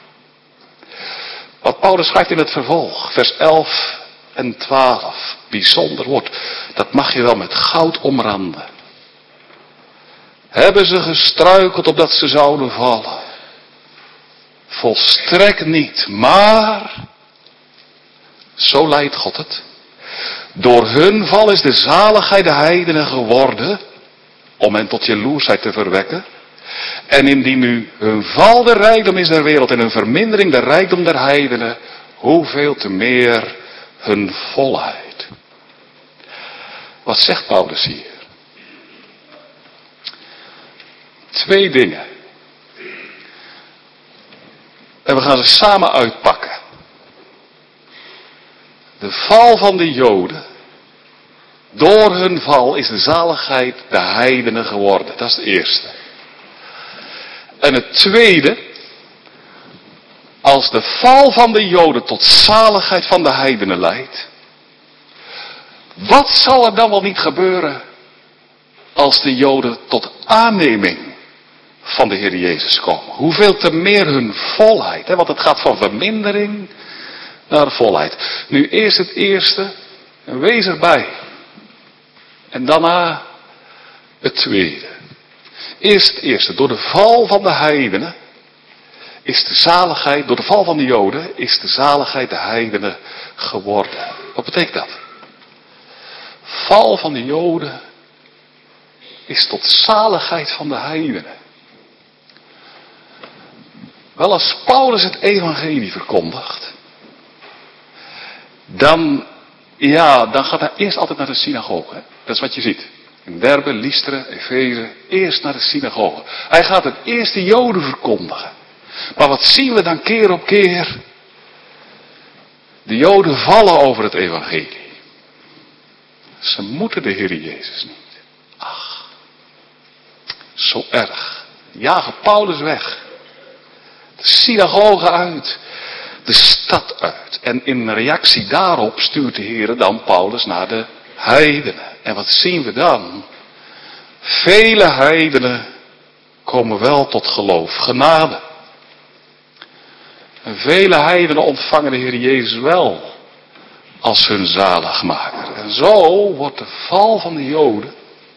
Wat Paulus schrijft in het vervolg. Vers elf en twaalf. Bijzonder woord. Dat mag je wel met goud omranden. Hebben ze gestruikeld opdat ze zouden vallen? Volstrekt niet. Maar Zo leidt God het. Door hun val is de zaligheid de heidenen geworden, om hen tot jaloersheid te verwekken. En indien nu hun val de rijkdom is der wereld en hun vermindering de rijkdom der heidenen, hoeveel te meer hun volheid. Wat zegt Paulus hier? Twee dingen. En we gaan ze samen uitpakken. De val van de Joden. Door hun val is de zaligheid de heidenen geworden. Dat is het eerste. En het tweede. Als de val van de Joden tot zaligheid van de heidenen leidt. Wat zal er dan wel niet gebeuren. Als de Joden tot aanneming van de Heer Jezus komen. Hoeveel te meer hun volheid. Hè? Want het gaat van vermindering naar volheid. Nu eerst het eerste. En wees erbij. En daarna het tweede. Eerst het eerste. Door de val van de heidenen. Is de zaligheid. Door de val van de Joden. Is de zaligheid de heidenen geworden. Wat betekent dat? Val van de Joden. Is tot zaligheid van de heidenen. Wel, als Paulus het evangelie verkondigt, dan, ja, dan gaat hij eerst altijd naar de synagoge. Hè? Dat is wat je ziet. In Derbe, Lystra, Efeze, eerst naar de synagoge. Hij gaat het eerst de Joden verkondigen. Maar wat zien we dan keer op keer? De Joden vallen over het evangelie. Ze moeten de Heer Jezus niet. Ach, zo erg. Jagen Paulus weg. De synagoge uit. De stad uit. En in reactie daarop stuurt de Heer dan Paulus naar de heidenen. En wat zien we dan? Vele heidenen komen wel tot geloof, genade. En vele heidenen ontvangen de Heer Jezus wel als hun zaligmaker. En zo wordt de val van de Joden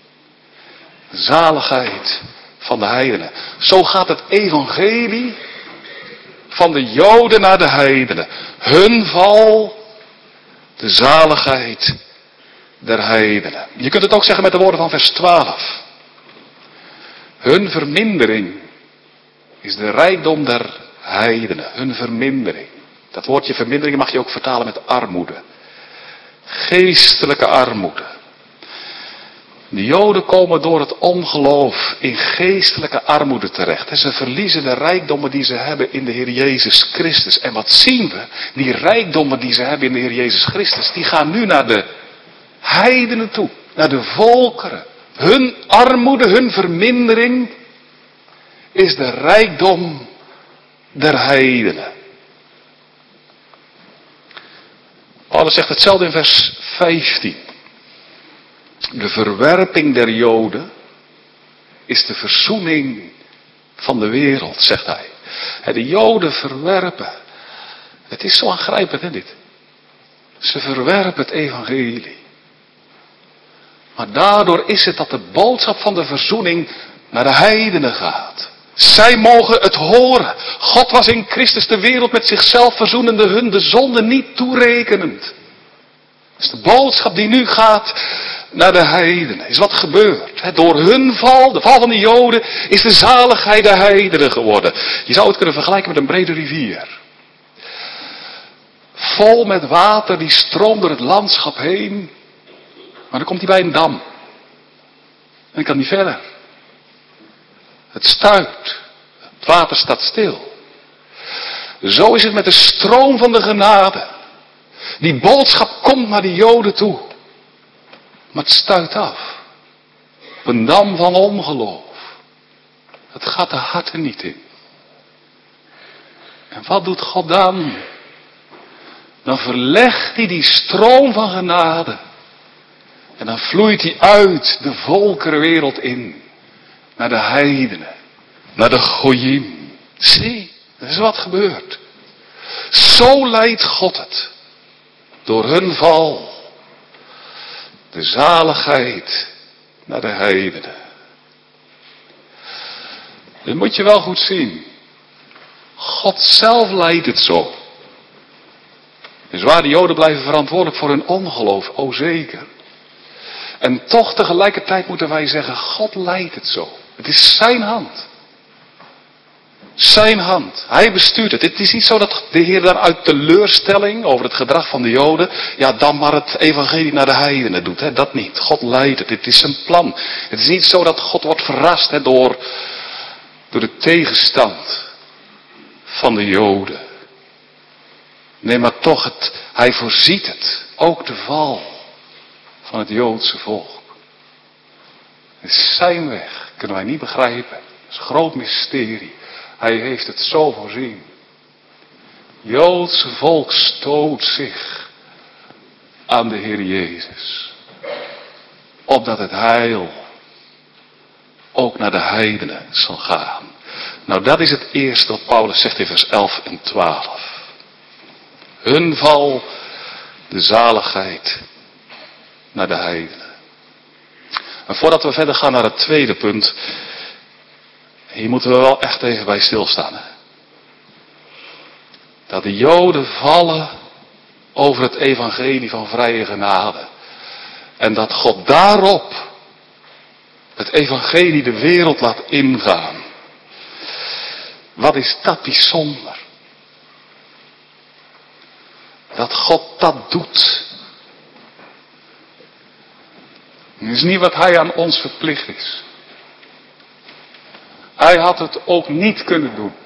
zaligheid van de heidenen. Zo gaat het evangelie van de Joden naar de heidenen. Hun val, de zaligheid der heidenen. Je kunt het ook zeggen met de woorden van vers twaalf. Hun vermindering is de rijkdom der heidenen. Hun vermindering. Dat woordje vermindering mag je ook vertalen met armoede. Geestelijke armoede. De Joden komen door het ongeloof in geestelijke armoede terecht. En ze verliezen de rijkdommen die ze hebben in de Heer Jezus Christus. En wat zien we? Die rijkdommen die ze hebben in de Heer Jezus Christus, die gaan nu naar de heidenen toe. Naar de volkeren. Hun armoede, hun vermindering is de rijkdom der heidenen. Paulus zegt hetzelfde in vers vijftien. De verwerping der Joden is de verzoening van de wereld, zegt hij. De Joden verwerpen. Het is zo aangrijpend, hè, dit. Ze verwerpen het evangelie. Maar daardoor is het dat de boodschap van de verzoening naar de heidenen gaat. Zij mogen het horen. God was in Christus de wereld met zichzelf verzoenende, hun de zonde niet toerekenend. Dat is de boodschap die nu gaat naar de heidenen. Is wat gebeurt. Door hun val, de val van de Joden, is de zaligheid de heidenen geworden. Je zou het kunnen vergelijken met een brede rivier. Vol met water, die stroomt door het landschap heen. Maar dan komt hij bij een dam. En dan kan hij verder. Het stuit. Het water staat stil. Zo is het met de stroom van de genade. Die boodschap komt naar de Joden toe. Maar het stuit af. Op een dam van ongeloof. Het gaat de harten niet in. En wat doet God dan? Dan verlegt hij die stroom van genade. En dan vloeit hij uit de volkerenwereld in. Naar de heidenen. Naar de goyim. Zie, dat is wat gebeurt. Zo leidt God het. Door hun val. De zaligheid naar de heidenen. Dat moet je wel goed zien. God zelf leidt het zo. Dus waar de Joden blijven verantwoordelijk voor hun ongeloof, o zeker. En toch tegelijkertijd moeten wij zeggen, God leidt het zo. Het is zijn hand. Zijn hand. Hij bestuurt het. Het is niet zo dat de Heer dan uit teleurstelling over het gedrag van de Joden, ja dan maar het evangelie naar de heidenen doet. Hè? Dat niet. God leidt het. Het is zijn plan. Het is niet zo dat God wordt verrast hè, door, door de tegenstand van de Joden. Nee, maar toch, het, hij voorziet het. Ook de val van het Joodse volk. Het is zijn weg. Kunnen wij niet begrijpen. Het is een groot mysterie. Hij heeft het zo voorzien. Joodse volk stoot zich aan de Heer Jezus. Opdat het heil ook naar de heidenen zal gaan. Nou, dat is het eerste wat Paulus zegt in vers elf en twaalf. Hun val, de zaligheid naar de heidenen. En voordat we verder gaan naar het tweede punt, hier moeten we wel echt even bij stilstaan. Hè? Dat de Joden vallen over het evangelie van vrije genade. En dat God daarop het evangelie de wereld laat ingaan. Wat is dat bijzonder? Dat God dat doet. Het is niet wat hij aan ons verplicht is. Hij had het ook niet kunnen doen.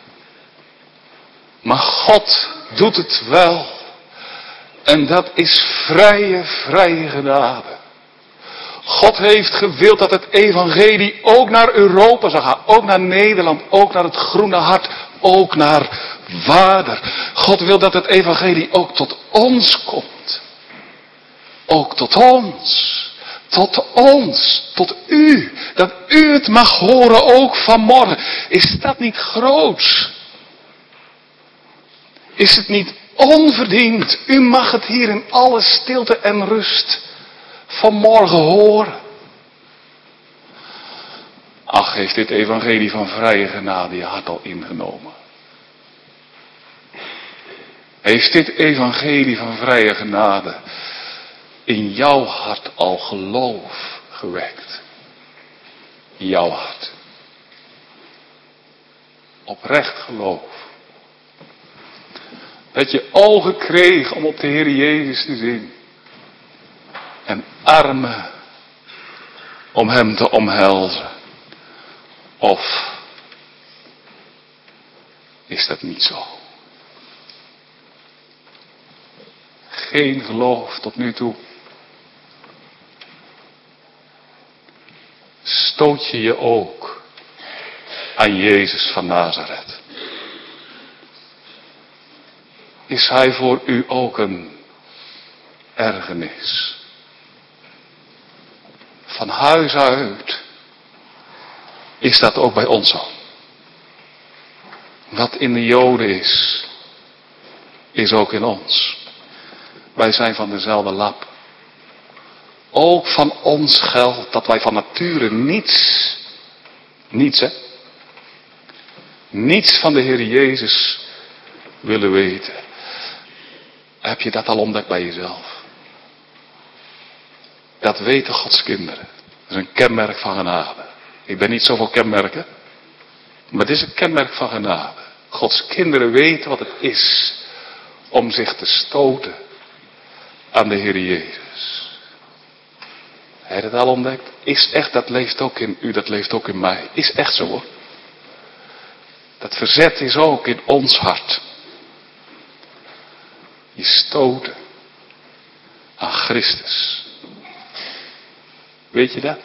Maar God doet het wel. En dat is vrije, vrije genade. God heeft gewild dat het evangelie ook naar Europa zou gaan. Ook naar Nederland, ook naar het Groene Hart, ook naar Waarder. God wil dat het evangelie ook tot ons komt. Ook tot ons. Tot ons, tot u. Dat u het mag horen ook vanmorgen. Is dat niet groots? Is het niet onverdiend? U mag het hier in alle stilte en rust vanmorgen horen. Ach, heeft dit evangelie van vrije genade je hart al ingenomen? Heeft dit evangelie van vrije genade in jouw hart al geloof gewekt? In jouw hart. Oprecht geloof. Dat je ogen kreeg om op de Heer Jezus te zien. En armen om hem te omhelzen. Of is dat niet zo? Geen geloof tot nu toe. Stoot je je ook aan Jezus van Nazareth? Is hij voor u ook een ergernis? Van huis uit is dat ook bij ons zo. Wat in de Joden is, is ook in ons. Wij zijn van dezelfde lap. Ook van ons geldt dat wij van nature niets, niets hè, niets van de Heer Jezus willen weten. Heb je dat al ontdekt bij jezelf? Dat weten Gods kinderen. Dat is een kenmerk van genade. Ik ben niet zo voor kenmerken, maar het is een kenmerk van genade. Gods kinderen weten wat het is om zich te stoten aan de Heer Jezus. Heb je dat al ontdekt? Is echt, dat leeft ook in u, dat leeft ook in mij. Is echt zo hoor. Dat verzet is ook in ons hart. Je stoten aan Christus. Weet je dat?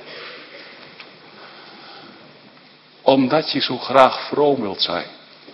Omdat je zo graag vroom wilt zijn.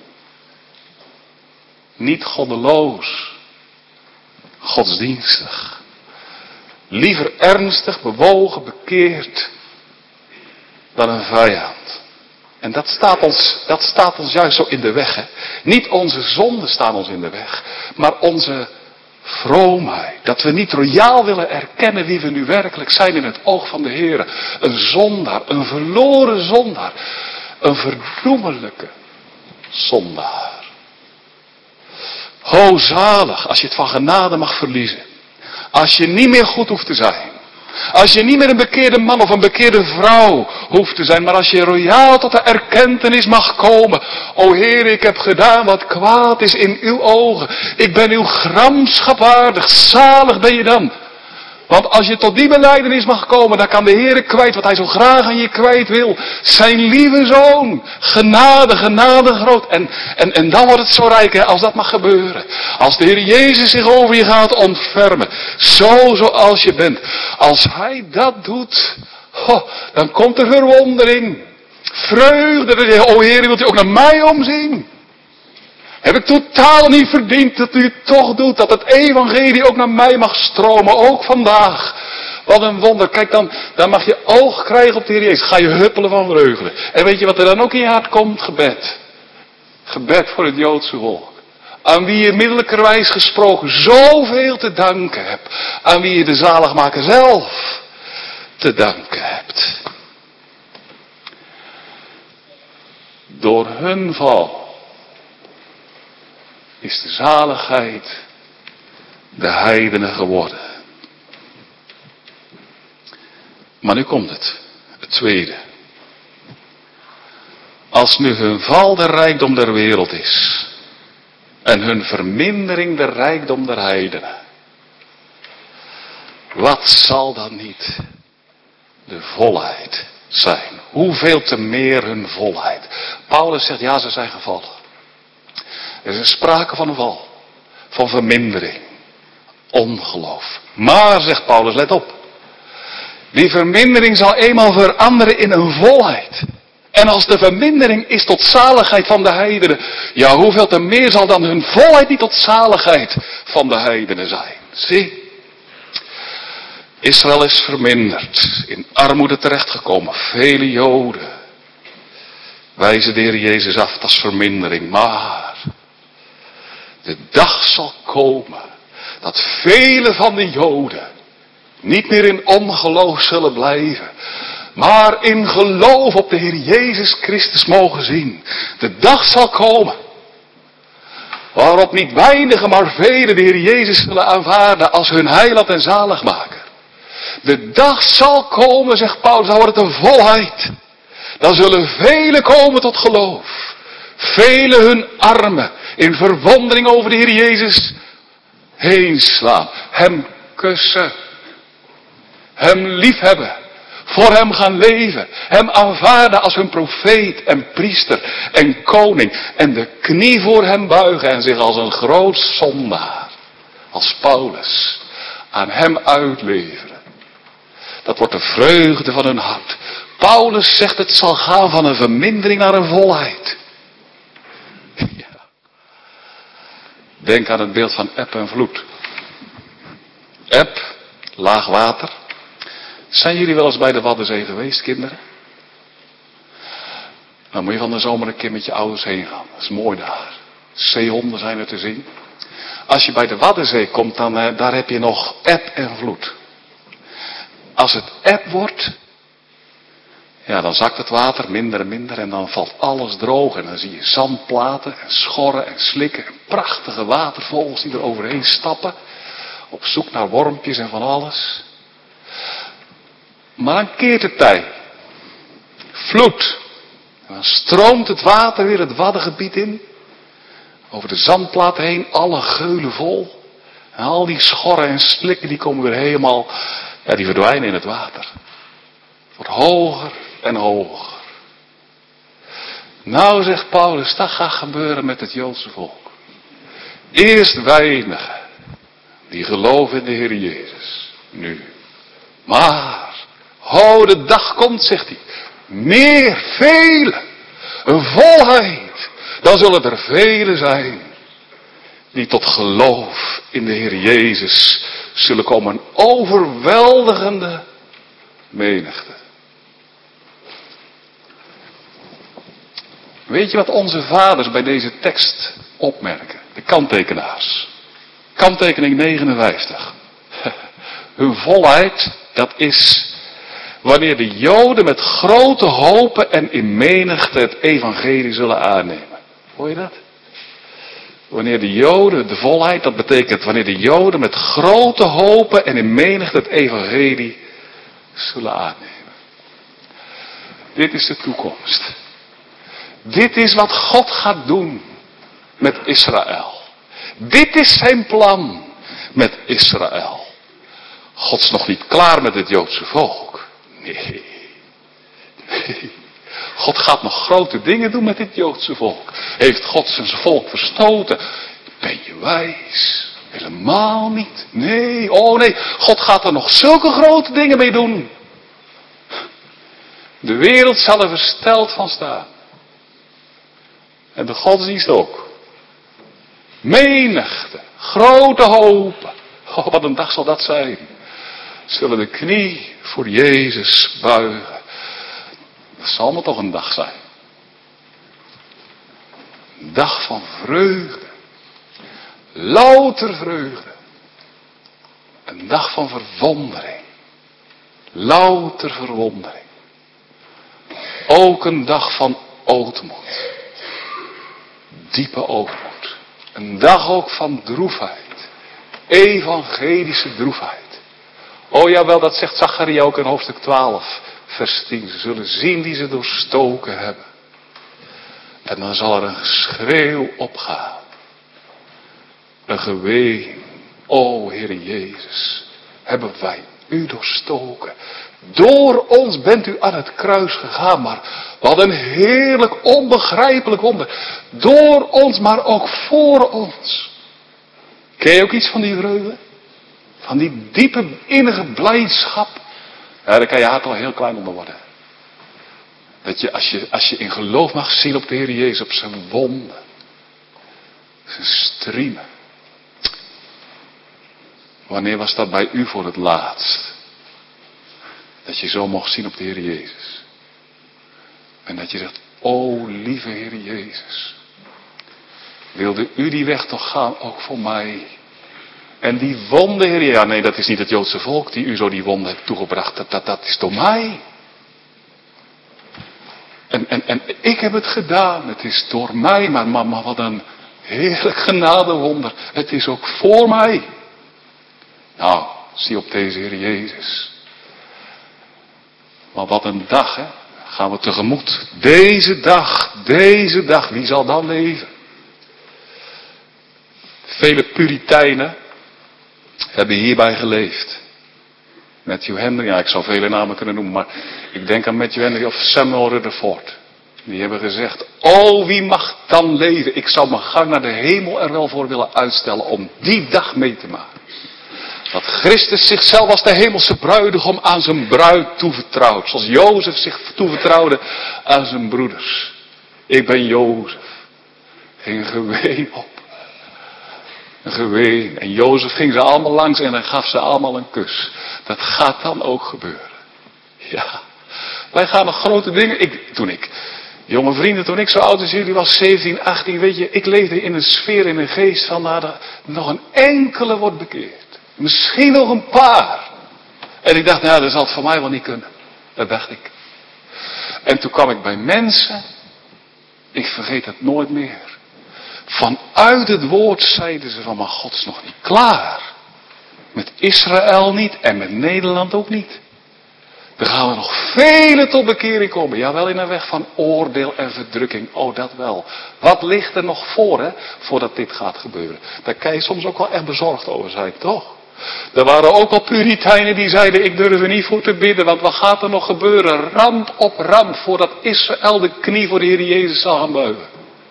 Niet goddeloos. Godsdienstig. Liever ernstig, bewogen, bekeerd. Dan een vijand. En dat staat ons, dat staat ons juist zo in de weg. Hè? Niet onze zonden staan ons in de weg. Maar onze vroomheid. Dat we niet royaal willen erkennen wie we nu werkelijk zijn in het oog van de Heer. Een zondaar. Een verloren zondaar. Een verdoemelijke zondaar. Ho, zalig als je het van genade mag verliezen. Als je niet meer goed hoeft te zijn. Als je niet meer een bekeerde man of een bekeerde vrouw hoeft te zijn. Maar als je royaal tot de erkentenis mag komen. O Heer, ik heb gedaan wat kwaad is in uw ogen. Ik ben uw gramschap waardig. Zalig ben je dan. Want als je tot die belijdenis mag komen, dan kan de Heer kwijt wat hij zo graag aan je kwijt wil. Zijn lieve zoon. Genade, genade groot. En, en, en dan wordt het zo rijk, hè, als dat mag gebeuren. Als de Heer Jezus zich over je gaat ontfermen. Zo zoals je bent. Als hij dat doet, oh, dan komt er verwondering. Vreugde. Dan zeg je, o Heer, wilt u ook naar mij omzien? Heb ik totaal niet verdiend dat u het toch doet. Dat het evangelie ook naar mij mag stromen. Ook vandaag. Wat een wonder. Kijk, dan, dan mag je oog krijgen op de Heer Jezus. Ga je huppelen van vreugde. En weet je wat er dan ook in je hart komt? Gebed. Gebed voor het Joodse volk. Aan wie je middelijkerwijs gesproken zoveel te danken hebt. Aan wie je de zaligmaker zelf te danken hebt. Door hun val is de zaligheid de heidenen geworden. Maar nu komt het, het tweede. Als nu hun val de rijkdom der wereld is, en hun vermindering de rijkdom der heidenen, wat zal dan niet de volheid zijn? Hoeveel te meer hun volheid? Paulus zegt, ja, ze zijn gevallen. Er is sprake van een val, van vermindering, ongeloof. Maar, zegt Paulus, let op. Die vermindering zal eenmaal veranderen in een volheid. En als de vermindering is tot zaligheid van de heidenen, ja, hoeveel te meer zal dan hun volheid niet tot zaligheid van de heidenen zijn? Zie, Israël is verminderd, in armoede terechtgekomen, vele Joden wijzen de Heer Jezus af als vermindering, maar de dag zal komen dat vele van de Joden niet meer in ongeloof zullen blijven, maar in geloof op de Heer Jezus Christus mogen zien. De dag zal komen waarop niet weinigen, maar velen de Heer Jezus zullen aanvaarden als hun heiland en zaligmaker. De dag zal komen, zegt Paulus, dan wordt het een volheid. Dan zullen velen komen tot geloof. Velen hun armen in verwondering over de Heer Jezus heen slaan. Hem kussen. Hem liefhebben. Voor hem gaan leven. Hem aanvaarden als hun profeet en priester en koning. En de knie voor hem buigen en zich als een groot zondaar, als Paulus, aan hem uitleveren. Dat wordt de vreugde van hun hart. Paulus zegt het zal gaan van een vermindering naar een volheid. Ja. Denk aan het beeld van eb en vloed. Eb, laag water. Zijn jullie wel eens bij de Waddenzee geweest, kinderen? Dan moet je van de zomer een keer met je ouders heen gaan. Dat is mooi daar. Zeehonden zijn er te zien. Als je bij de Waddenzee komt, dan uh, daar heb je nog eb en vloed. Als het eb wordt, ja, dan zakt het water minder en minder en dan valt alles droog. En dan zie je zandplaten en schorren en slikken en prachtige watervogels die er overheen stappen. Op zoek naar wormpjes en van alles. Maar dan keert het tij. Vloed. En dan stroomt het water weer het waddengebied in. Over de zandplaten heen, alle geulen vol. En al die schorren en slikken die komen weer helemaal, ja, die verdwijnen in het water. Het wordt hoger en hoger. Nou, zegt Paulus, dat gaat gebeuren met het Joodse volk. Eerst weinigen die geloven in de Heer Jezus. Nu. Maar, ho, de dag komt, zegt hij. Meer, vele. Een volheid. Dan zullen er velen zijn die tot geloof in de Heer Jezus zullen komen. Een overweldigende menigte. Weet je wat onze vaders bij deze tekst opmerken? De kanttekenaars. Kanttekening negenenvijftig. Hun volheid, dat is wanneer de Joden met grote hopen en in menigte het evangelie zullen aannemen. Hoor je dat? Wanneer de Joden, de volheid, dat betekent wanneer de Joden met grote hopen en in menigte het evangelie zullen aannemen. Dit is de toekomst. Dit is wat God gaat doen met Israël. Dit is zijn plan met Israël. God is nog niet klaar met het Joodse volk. Nee. Nee. God gaat nog grote dingen doen met dit Joodse volk. Heeft God zijn volk verstoten? Ben je wijs? Helemaal niet. Nee, oh nee. God gaat er nog zulke grote dingen mee doen. De wereld zal er versteld van staan. En de godsdienst ook. Menigte, grote hopen. Oh, wat een dag zal dat zijn. Zullen de knie voor Jezus buigen. Dat zal maar toch een dag zijn. Een dag van vreugde. Louter vreugde. Een dag van verwondering. Louter verwondering. Ook een dag van ootmoed. Diepe ootmoed. Een dag ook van droefheid. Evangelische droefheid. Oh jawel, dat zegt Zacharia ook in hoofdstuk twaalf, vers tien. Ze zullen zien die ze doorstoken hebben. En dan zal er een geschreeuw opgaan. Een geween. O Heere Jezus, hebben wij u doorstoken. Door ons bent u aan het kruis gegaan, maar wat een heerlijk, onbegrijpelijk wonder. Door ons, maar ook voor ons. Ken je ook iets van die vreugde? Van die diepe, innige blijdschap. Ja, daar kan je hart al heel klein onder worden. Dat je als, je, als je in geloof mag zien op de Heer Jezus, op zijn wonden. Zijn striemen. Wanneer was dat bij u voor het laatst? Dat je zo mocht zien op de Heer Jezus. En dat je zegt, o lieve Heer Jezus. Wilde u die weg toch gaan, ook voor mij? En die wonde, Heer, ja nee, dat is niet het Joodse volk die u zo die wonde heeft toegebracht. Dat, dat, dat is door mij. En, en, en ik heb het gedaan. Het is door mij, maar mama, wat een heerlijk genadewonder. Het is ook voor mij. Nou, zie op deze Heer Jezus. Maar wat een dag, hè. Gaan we tegemoet. Deze dag, deze dag, wie zal dan leven? Vele Puritijnen hebben hierbij geleefd. Matthew Henry, ja ik zou vele namen kunnen noemen, maar ik denk aan Matthew Henry of Samuel Rutherford. Die hebben gezegd, oh wie mag dan leven? Ik zou mijn gang naar de hemel er wel voor willen uitstellen om die dag mee te maken. Dat Christus zichzelf als de hemelse bruidegom aan zijn bruid toevertrouwt. Zoals Jozef zich toevertrouwde aan zijn broeders. Ik ben Jozef. Geen geween op. Een geween. En Jozef ging ze allemaal langs en hij gaf ze allemaal een kus. Dat gaat dan ook gebeuren. Ja. Wij gaan nog grote dingen. Ik, toen ik, jonge vrienden, toen ik zo oud als jullie was, zeventien, achttien, weet je, ik leefde in een sfeer, in een geest van waar er nog een enkele wordt bekeerd. Misschien nog een paar. En ik dacht, nou dat zal het voor mij wel niet kunnen. Dat dacht ik. En toen kwam ik bij mensen. Ik vergeet het nooit meer. Vanuit het woord zeiden ze van, maar God is nog niet klaar. Met Israël niet en met Nederland ook niet. Er gaan er nog vele tot bekering komen. Jawel, in een weg van oordeel en verdrukking. Oh, dat wel. Wat ligt er nog voor, hè? Voordat dit gaat gebeuren. Daar kan je soms ook wel echt bezorgd over zijn, toch? Er waren ook al Puritijnen die zeiden, ik durf er niet voor te bidden, want wat gaat er nog gebeuren? Ramp op ramp, voordat Israël de knie voor de Heer Jezus zal gaan buigen.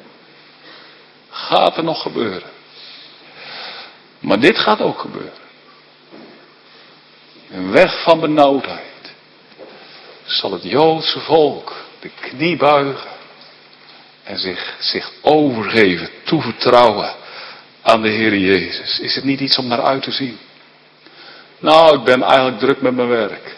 Gaat er nog gebeuren. Maar dit gaat ook gebeuren. Een weg van benauwdheid. Zal het Joodse volk de knie buigen. En zich, zich overgeven, toevertrouwen aan de Heer Jezus. Is het niet iets om naar uit te zien? Nou, ik ben eigenlijk druk met mijn werk.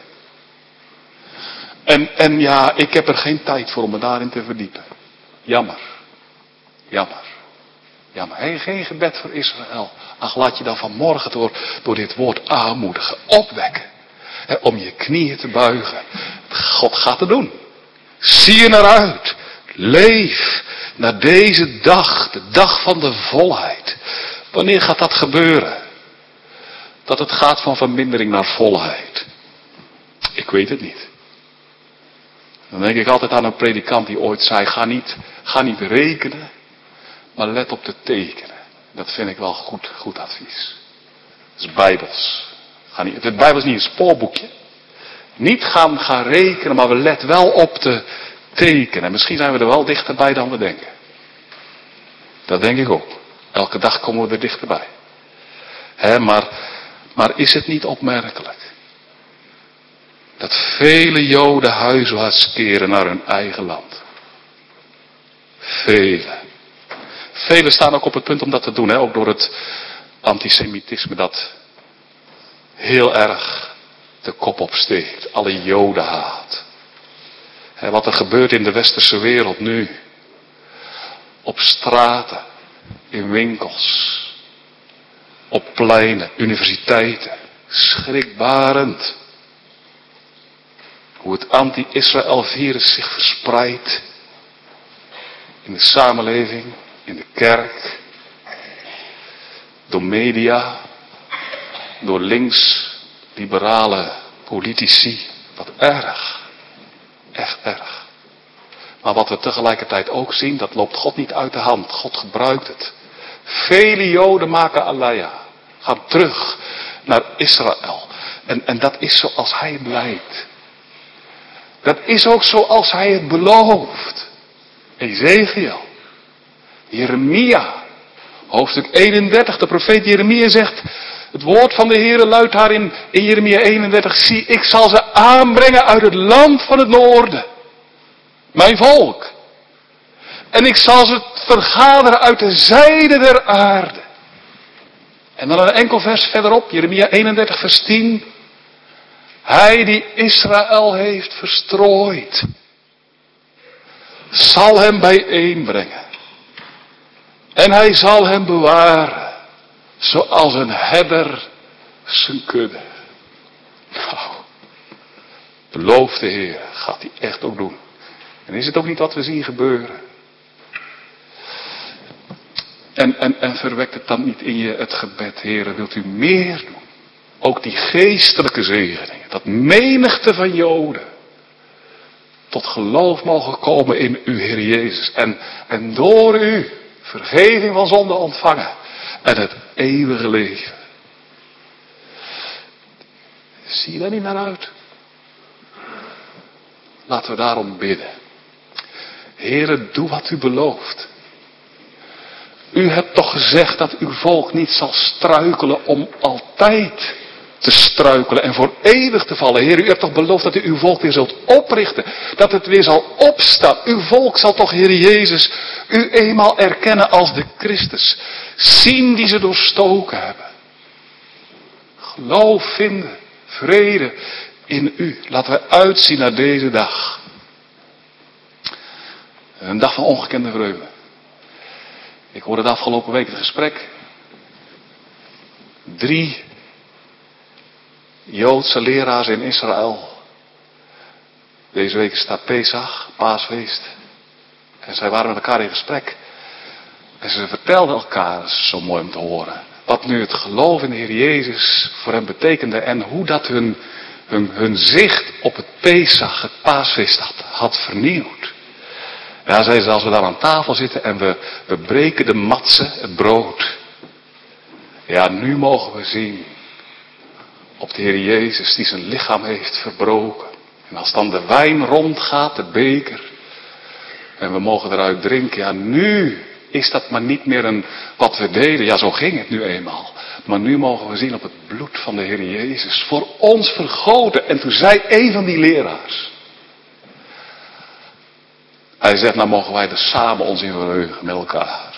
En, en ja, ik heb er geen tijd voor om me daarin te verdiepen. Jammer. Jammer. Jammer. Hey, geen gebed voor Israël. Ach, laat je dan vanmorgen door, door dit woord aanmoedigen, opwekken. He, om je knieën te buigen. God gaat het doen. Zie je naar uit. Leef. Naar deze dag, de dag van de volheid. Wanneer gaat dat gebeuren? Dat het gaat van vermindering naar volheid. Ik weet het niet. Dan denk ik altijd aan een predikant die ooit zei, ga niet, ga niet rekenen, maar let op de tekenen. Dat vind ik wel goed, goed advies. Dat is bijbels. Ga niet, het Bijbel is niet een spoorboekje. Niet gaan, gaan rekenen, maar we let wel op de tekenen. En misschien zijn we er wel dichterbij dan we denken. Dat denk ik ook. Elke dag komen we er dichterbij. He, maar, maar is het niet opmerkelijk? Dat vele Joden huiswaarts keren naar hun eigen land. Vele. Velen staan ook op het punt om dat te doen. Hè? Ook door het antisemitisme dat heel erg de kop opsteekt. Alle Jodenhaat. Hè, wat er gebeurt in de westerse wereld nu. Op straten. In winkels. Op pleinen. Universiteiten. Schrikbarend. Hoe het anti-Israël virus zich verspreidt. In de samenleving. In de kerk. Door media. Door links-liberale politici. Wat erg. Echt erg. Maar wat we tegelijkertijd ook zien, dat loopt God niet uit de hand. God gebruikt het. Vele Joden maken alaya. Gaan terug naar Israël. En, en dat is zoals hij het leidt. Dat is ook zoals hij het belooft. Ezekiel. Jeremia. Hoofdstuk eenendertig. De profeet Jeremia zegt. Het woord van de Heere luidt daarin in Jeremia eenendertig. Zie, ik zal ze aanbrengen uit het land van het noorden. Mijn volk. En ik zal ze vergaderen uit de zijde der aarde. En dan een enkel vers verderop. Jeremia eenendertig vers tien. Hij die Israël heeft verstrooid. Zal hem bijeenbrengen. En hij zal hem bewaren. Zoals een herder zijn kudde. Nou. Belooft de Heer. Gaat hij echt ook doen. En is het ook niet wat we zien gebeuren? En, en, en verwekt het dan niet in je het gebed, Heer, wilt u meer doen? Ook die geestelijke zegeningen, dat menigte van Joden tot geloof mogen komen in uw Heer Jezus. En, en door u vergeving van zonde ontvangen en het eeuwige leven. Zie je daar niet naar uit? Laten we daarom bidden. Heere, doe wat u belooft. U hebt toch gezegd dat uw volk niet zal struikelen om altijd te struikelen en voor eeuwig te vallen. Heer, u hebt toch beloofd dat u uw volk weer zult oprichten. Dat het weer zal opstaan. Uw volk zal toch, Heer Jezus, u eenmaal erkennen als de Christus. Zien die ze doorstoken hebben. Geloof vinden. Vrede in u. Laten we uitzien naar deze dag. Een dag van ongekende vreugde. Ik hoorde de afgelopen week het gesprek. Drie Joodse leraars in Israël. Deze week staat Pesach, paasfeest. En zij waren met elkaar in gesprek. En ze vertelden elkaar, dat is zo mooi om te horen, wat nu het geloof in de Heer Jezus voor hen betekende. En hoe dat hun, hun, hun zicht op het Pesach, het paasfeest had, had vernieuwd. Ja, zei ze, als we daar aan tafel zitten en we, we breken de matsen, het brood. Ja, nu mogen we zien op de Heer Jezus die zijn lichaam heeft verbroken. En als dan de wijn rondgaat, de beker, en we mogen eruit drinken. Ja, nu is dat maar niet meer een wat we deden. Ja, zo ging het nu eenmaal. Maar nu mogen we zien op het bloed van de Heer Jezus voor ons vergoten. En toen zei een van die leraars. Hij zegt, nou mogen wij er samen ons in verheugen met elkaar.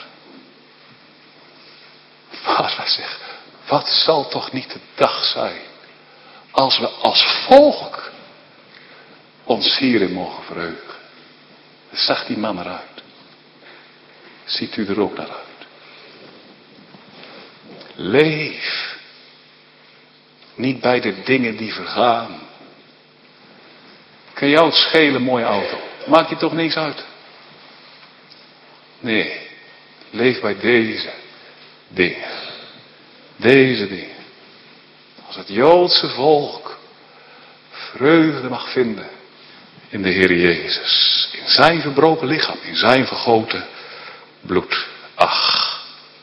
Maar hij zegt, wat zal toch niet de dag zijn als we als volk ons hierin mogen verheugen. Zag die man eruit? Ziet u er ook naar uit? Leef. Niet bij de dingen die vergaan. Kan jou het schelen, mooie auto? Maakt je toch niks uit? Nee, leef bij deze dingen. Deze dingen. Als het Joodse volk vreugde mag vinden in de Heer Jezus. In zijn verbroken lichaam, in zijn vergoten bloed. Ach.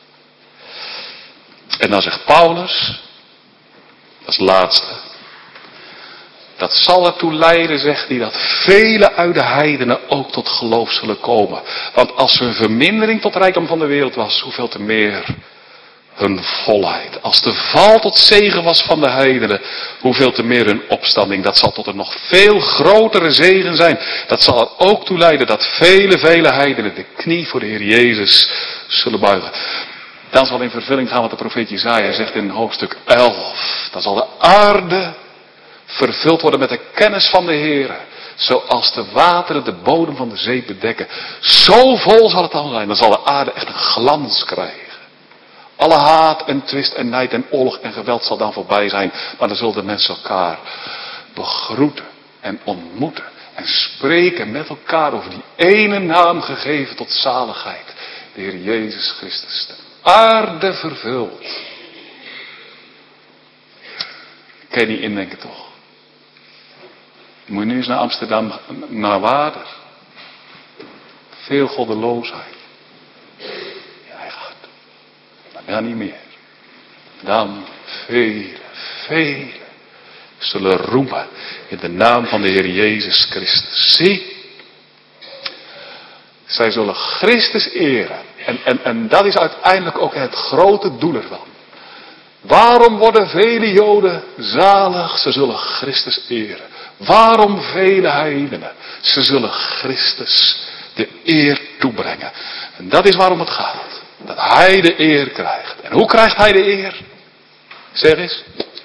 En dan zegt Paulus, als laatste, dat zal ertoe leiden, zegt hij, dat velen uit de heidenen ook tot geloof zullen komen. Want als er een vermindering tot rijkdom van de wereld was, hoeveel te meer hun volheid. Als de val tot zegen was van de heidenen, hoeveel te meer hun opstanding. Dat zal tot een nog veel grotere zegen zijn. Dat zal er ook toe leiden dat vele, vele heidenen de knie voor de Heer Jezus zullen buigen. Dan zal in vervulling gaan wat de profeet Jesaja zegt in hoofdstuk elf. Dan zal de aarde vervuld worden met de kennis van de Heer. Zoals de wateren de bodem van de zee bedekken. Zo vol zal het dan zijn. Dan zal de aarde echt een glans krijgen. Alle haat en twist en nijd en oorlog en geweld zal dan voorbij zijn. Maar dan zullen de mensen elkaar begroeten en ontmoeten. En spreken met elkaar over die ene naam gegeven tot zaligheid. De Heer Jezus Christus. De aarde vervuld. Kan je niet indenken toch? Moet je nu eens naar Amsterdam, naar Waarder. Veel goddeloosheid. Ja, hij gaat. Maar dan niet meer. Dan vele, vele zullen roemen in de naam van de Heer Jezus Christus. Zie, zij zullen Christus eren. En, en, en dat is uiteindelijk ook het grote doel ervan. Waarom worden vele Joden zalig? Ze zullen Christus eren. Waarom vele heidenen? Ze zullen Christus de eer toebrengen. En dat is waarom het gaat. Dat hij de eer krijgt. En hoe krijgt hij de eer? Zeg eens.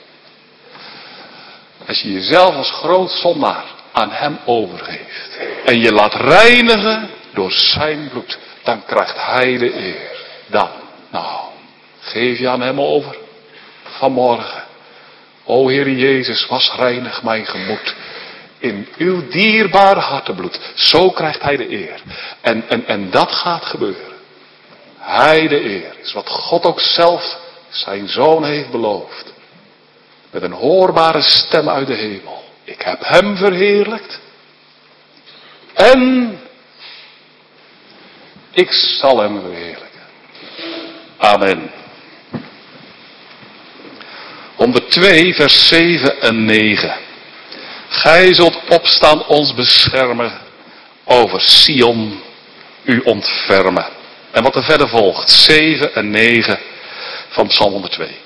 Als je jezelf als groot zondaar aan hem overgeeft. En je laat reinigen door zijn bloed. Dan krijgt hij de eer. Dan. Nou. Geef je aan hem over. Vanmorgen. O Heer Jezus, was reinig mijn gemoed. In uw dierbaar hartebloed. Zo krijgt hij de eer. En, en, en dat gaat gebeuren. Hij de eer is wat God ook zelf zijn zoon heeft beloofd. Met een hoorbare stem uit de hemel. Ik heb hem verheerlijkt. En ik zal hem verheerlijken. Amen. honderdtwee vers zeven en negen. Gij zult opstaan ons beschermen, over Sion u ontfermen. En wat er verder volgt, zeven en negen van Psalm honderdtwee.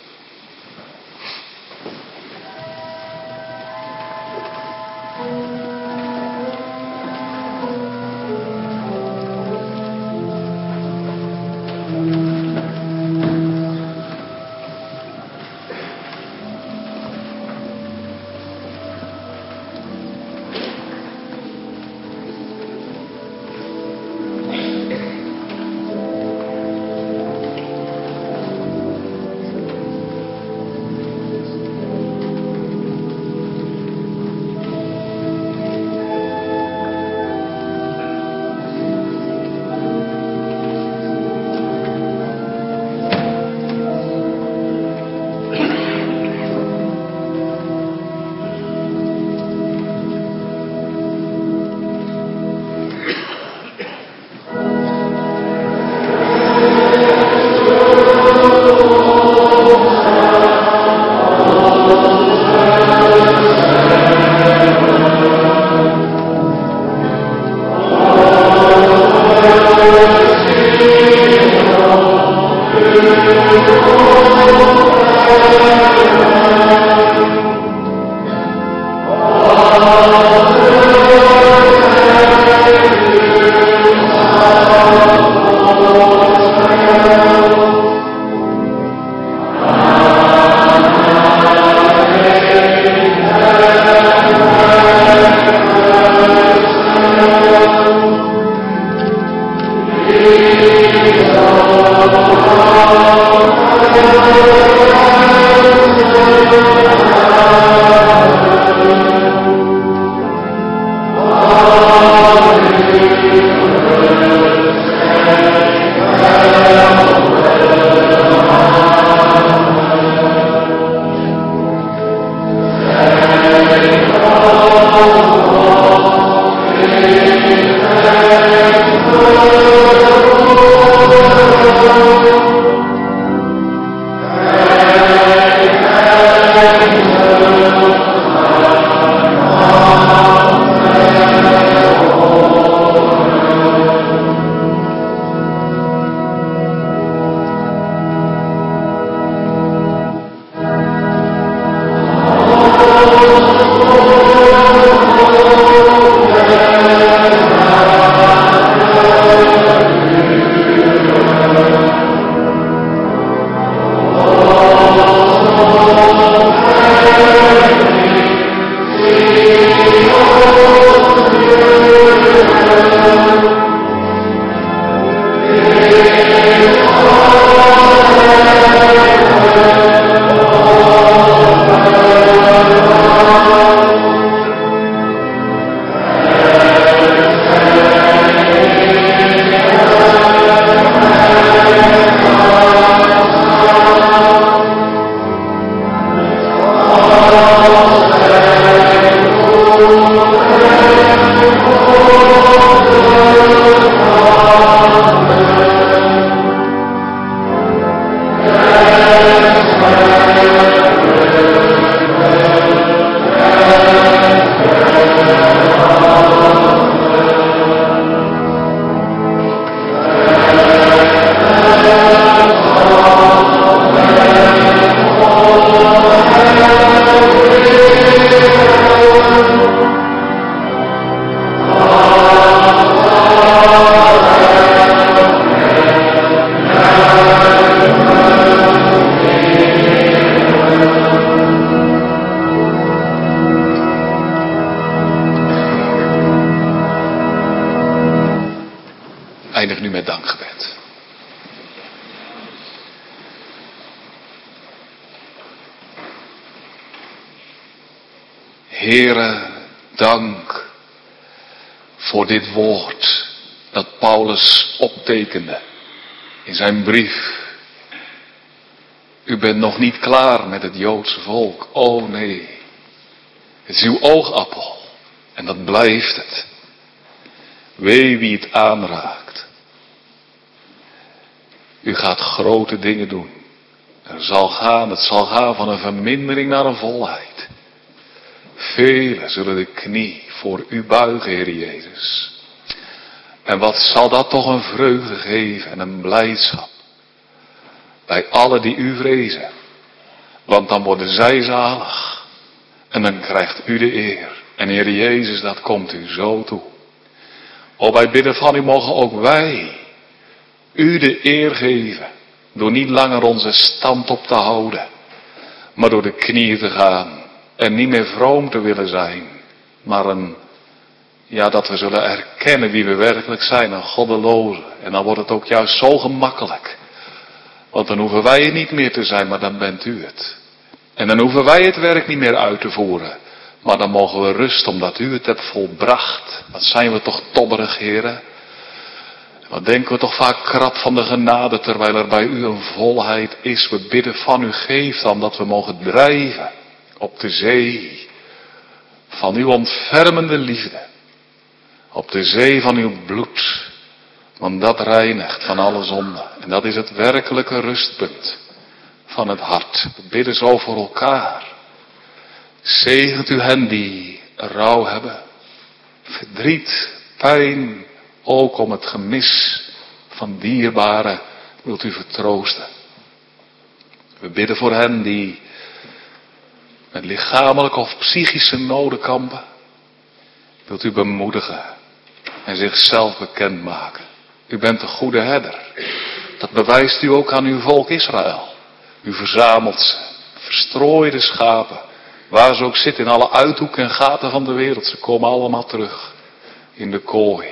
Eindig nu met dankgebed. Heere, dank voor dit woord dat Paulus optekende in zijn brief. U bent nog niet klaar met het Joodse volk. Oh nee, het is uw oogappel en dat blijft het. Wee wie het aanraakt. U gaat grote dingen doen. Er zal gaan, het zal gaan van een vermindering naar een volheid. Velen zullen de knie voor u buigen, Heer Jezus. En wat zal dat toch een vreugde geven en een blijdschap. Bij allen die u vrezen. Want dan worden zij zalig. En dan krijgt u de eer. En Heer Jezus, dat komt u zo toe. O, wij bidden van u, mogen ook wij u de eer geven. Door niet langer onze stand op te houden. Maar door de knieën te gaan. En niet meer vroom te willen zijn. Maar een, ja, dat we zullen erkennen wie we werkelijk zijn. Een goddeloze. En dan wordt het ook juist zo gemakkelijk. Want dan hoeven wij het niet meer te zijn, maar dan bent u het. En dan hoeven wij het werk niet meer uit te voeren. Maar dan mogen we rusten omdat u het hebt volbracht. Wat zijn we toch tobberig, heren. Wat denken we toch vaak krap van de genade, terwijl er bij u een volheid is. We bidden van u, geef dan dat we mogen drijven op de zee van uw ontfermende liefde. Op de zee van uw bloed. Want dat reinigt van alle zonde. En dat is het werkelijke rustpunt van het hart. We bidden zo voor elkaar. Zegent u hen die rouw hebben. Verdriet, pijn, ook om het gemis van dierbaren wilt u vertroosten. We bidden voor hen die met lichamelijke of psychische noden kampen. Wilt u bemoedigen en zichzelf bekendmaken. U bent de goede herder. Dat bewijst u ook aan uw volk Israël. U verzamelt ze, verstrooide schapen. Waar ze ook zitten, in alle uithoeken en gaten van de wereld. Ze komen allemaal terug in de kooi.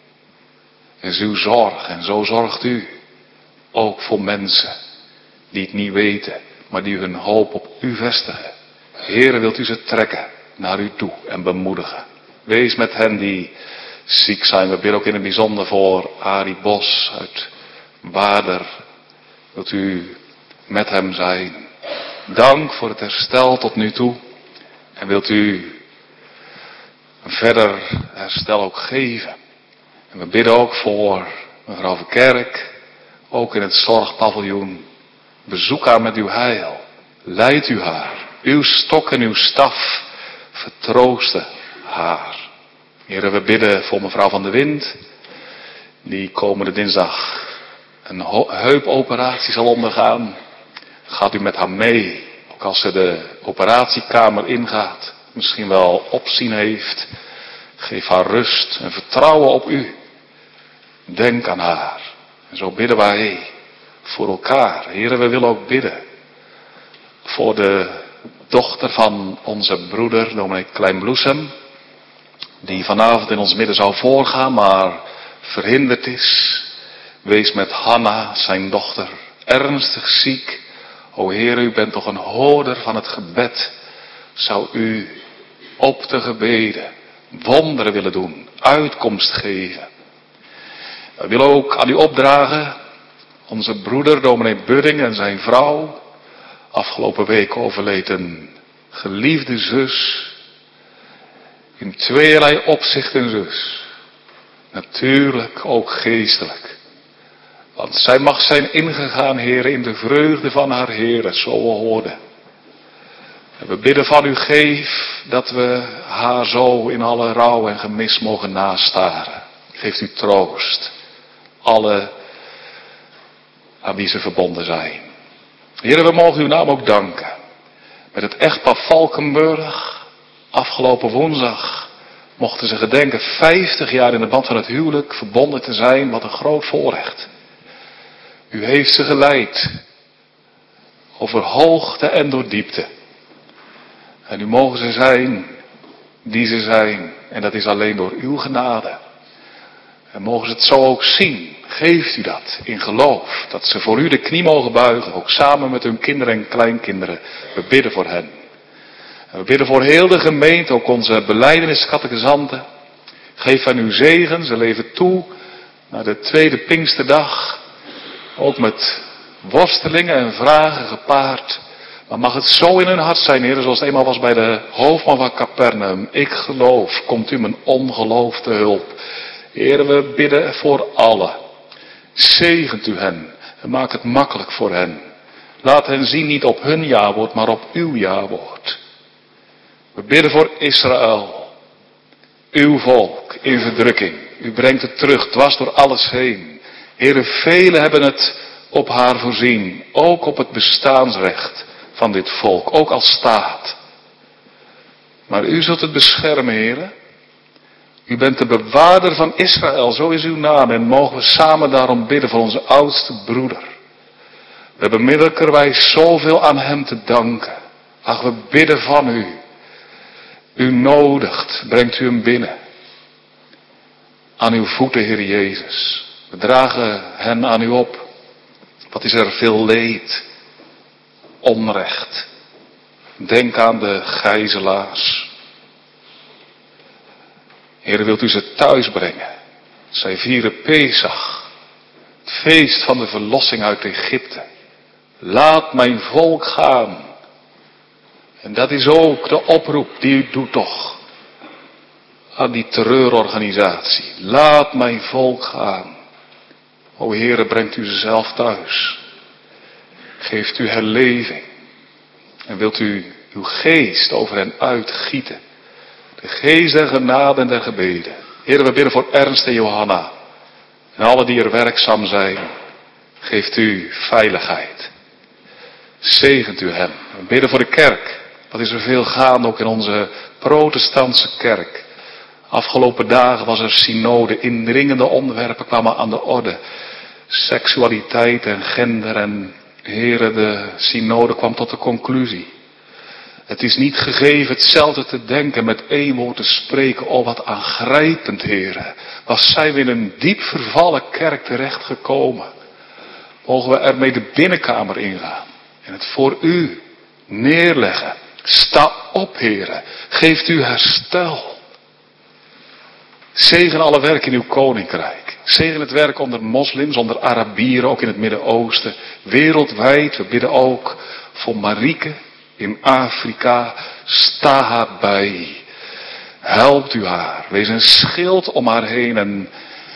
En is uw zorg. En zo zorgt u ook voor mensen die het niet weten. Maar die hun hoop op u vestigen. Heere, wilt u ze trekken naar u toe en bemoedigen. Wees met hen die ziek zijn. We bidden ook in het bijzonder voor Arie Bos uit Baarder. Wilt u met hem zijn. Dank voor het herstel tot nu toe. En wilt u En verder herstel ook geven. En we bidden ook voor mevrouw Verkerk, ook in het zorgpaviljoen. Bezoek haar met uw heil. Leid u haar. Uw stok en uw staf vertroosten haar. Heren, we bidden voor mevrouw Van de Wind, die komende dinsdag een heupoperatie zal ondergaan. Gaat u met haar mee, ook als ze de operatiekamer ingaat, misschien wel opzien heeft. Geef haar rust en vertrouwen op u. Denk aan haar. En zo bidden wij voor elkaar. Heren, we willen ook bidden voor de dochter van onze broeder, dominee Kleinbloesem, die vanavond in ons midden zou voorgaan, maar verhinderd is. Wees met Hanna, zijn dochter, ernstig ziek. O Heer, u bent toch een hoorder van het gebed. Zou u op de gebeden wonderen willen doen, uitkomst geven. We willen ook aan u opdragen, onze broeder, dominee Budding en zijn vrouw. Afgelopen week overleed een geliefde zus. In tweeërlei opzicht een zus. Natuurlijk ook geestelijk. Want zij mag zijn ingegaan, Heere, in de vreugde van haar Heere, zo we hoorden. En we bidden van u, geef dat we haar zo in alle rouw en gemis mogen nastaren. Geeft u troost. Alle aan wie ze verbonden zijn. Heere, we mogen uw naam ook danken. Met het echtpaar Valkenburg, afgelopen woensdag, mochten ze gedenken vijftig jaar in de band van het huwelijk verbonden te zijn. Wat een groot voorrecht. U heeft ze geleid. Over hoogte en door diepte. En nu mogen ze zijn die ze zijn. En dat is alleen door uw genade. En mogen ze het zo ook zien. Geeft u dat in geloof. Dat ze voor u de knie mogen buigen. Ook samen met hun kinderen en kleinkinderen. We bidden voor hen. En we bidden voor heel de gemeente. Ook onze belijdeniscatechisanten. Geef hen uw zegen. Ze leven toe naar de tweede Pinksterdag. Ook met worstelingen en vragen gepaard. Maar mag het zo in hun hart zijn, Heer, zoals het eenmaal was bij de hoofdman van Capernaum. Ik geloof, komt u mijn ongeloof te hulp. Heer, we bidden voor allen. Zegent u hen en maak het makkelijk voor hen. Laat hen zien niet op hun jawoord, maar op uw jawoord. We bidden voor Israël. Uw volk in verdrukking. U brengt het terug, dwars door alles heen. Heere, velen hebben het op haar voorzien. Ook op het bestaansrecht van dit volk. Ook als staat. Maar u zult het beschermen, Heere. U bent de bewaarder van Israël. Zo is uw naam. En mogen we samen daarom bidden voor onze oudste broeder. We hebben middelkerwijs zoveel aan hem te danken. Ach, we bidden van u. U nodigt. Brengt u hem binnen. Aan uw voeten, Heer Jezus. We dragen hen aan u op. Wat is er veel leed, onrecht. Denk aan de gijzelaars. Heer, wilt u ze thuis brengen? Zij vieren Pesach, het feest van de verlossing uit Egypte. Laat mijn volk gaan. En dat is ook de oproep die u doet toch aan die terreurorganisatie. Laat mijn volk gaan. O Heere, brengt u ze zelf thuis. Geeft u herleving. En wilt u uw geest over hen uitgieten. De geest der genade en der gebeden. Heere, we bidden voor Ernst en Johanna. En alle die er werkzaam zijn. Geeft u veiligheid. Zegent u hen. We bidden voor de kerk. Wat is er veel gaande ook in onze protestantse kerk. Afgelopen dagen was er synode. Indringende onderwerpen kwamen aan de orde. Seksualiteit en gender en Heere, de synode kwam tot de conclusie. Het is niet gegeven hetzelfde te denken, met één woord te spreken. Oh, wat aangrijpend, Heere. Was zijn we in een diep vervallen kerk terechtgekomen. Mogen we ermee de binnenkamer ingaan. En het voor u neerleggen. Sta op, Heere. Geeft u herstel. Zegen alle werk in uw koninkrijk. Zegen het werk onder moslims, onder Arabieren, ook in het Midden-Oosten. Wereldwijd, we bidden ook voor Marieke in Afrika. Sta haar bij. Helpt u haar. Wees een schild om haar heen en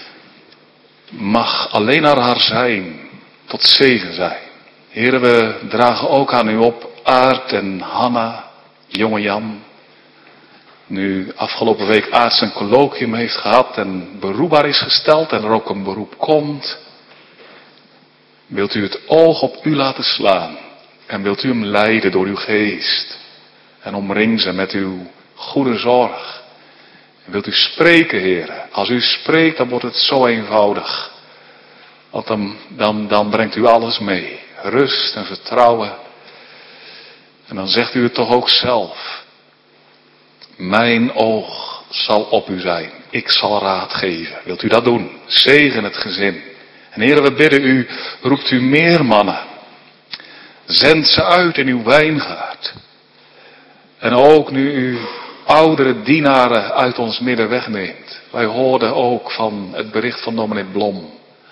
mag alleen naar haar zijn tot zegen zijn. Heren, we dragen ook aan u op Aart en Hanna, jonge Jan. Nu afgelopen week Aart zijn colloquium heeft gehad en beroepbaar is gesteld en er ook een beroep komt. Wilt u het oog op u laten slaan en wilt u hem leiden door uw geest. En omring ze met uw goede zorg. En wilt u spreken, heren. Als u spreekt, dan wordt het zo eenvoudig. Want dan, dan, dan brengt u alles mee. Rust en vertrouwen. En dan zegt u het toch ook zelf. Mijn oog zal op u zijn. Ik zal raad geven. Wilt u dat doen? Zegen het gezin. En heren, we bidden u, roept u meer mannen. Zend ze uit in uw wijngaard. En ook nu u oudere dienaren uit ons midden wegneemt. Wij hoorden ook van het bericht van dominee Blom.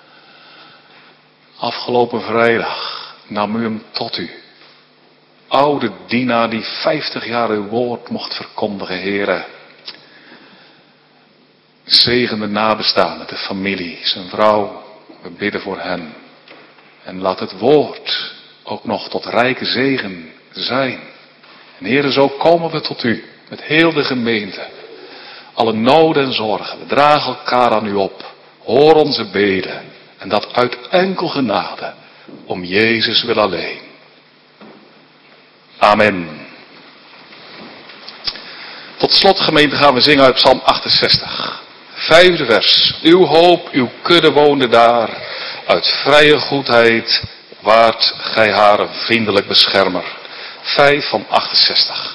Afgelopen vrijdag nam u hem tot u. Oude dienaar die vijftig jaar uw woord mocht verkondigen, heren. Zegen de nabestaanden, de familie, zijn vrouw. We bidden voor hen. En laat het woord ook nog tot rijke zegen zijn. En heren, zo komen we tot u. Met heel de gemeente. Alle noden en zorgen. We dragen elkaar aan u op. Hoor onze beden. En dat uit enkel genade. Om Jezus wil alleen. Amen. Tot slot, gemeente, gaan we zingen uit Psalm achtenzestig. Vijfde vers. Uw hoop, uw kudde woonde daar. Uit vrije goedheid waart gij haar een vriendelijk beschermer. Vijf van achtenzestig.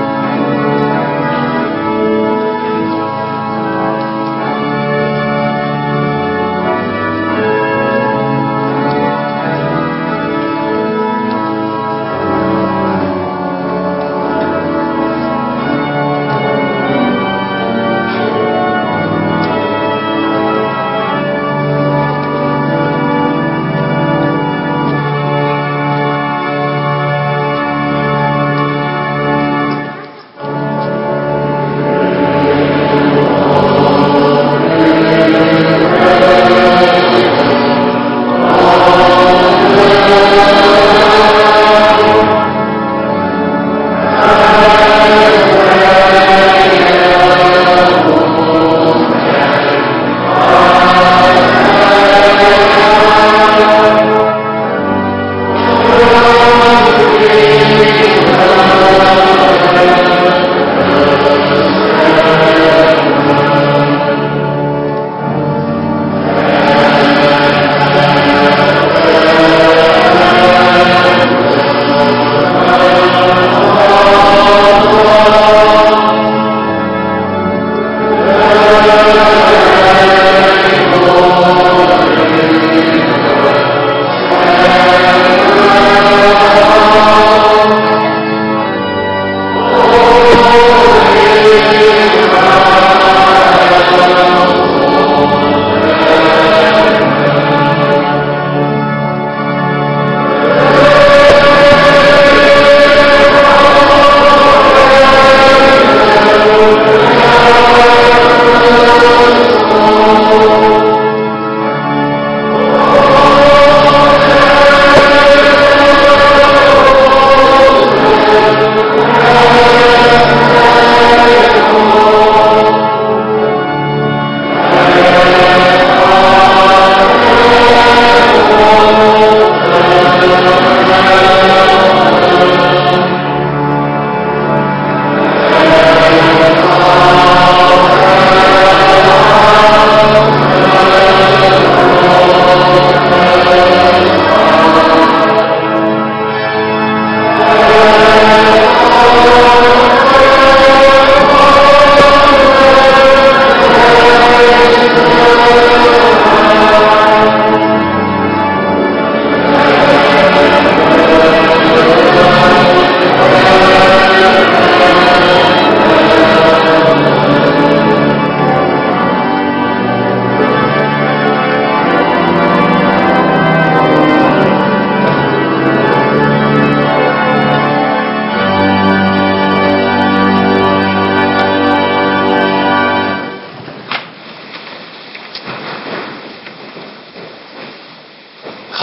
Thank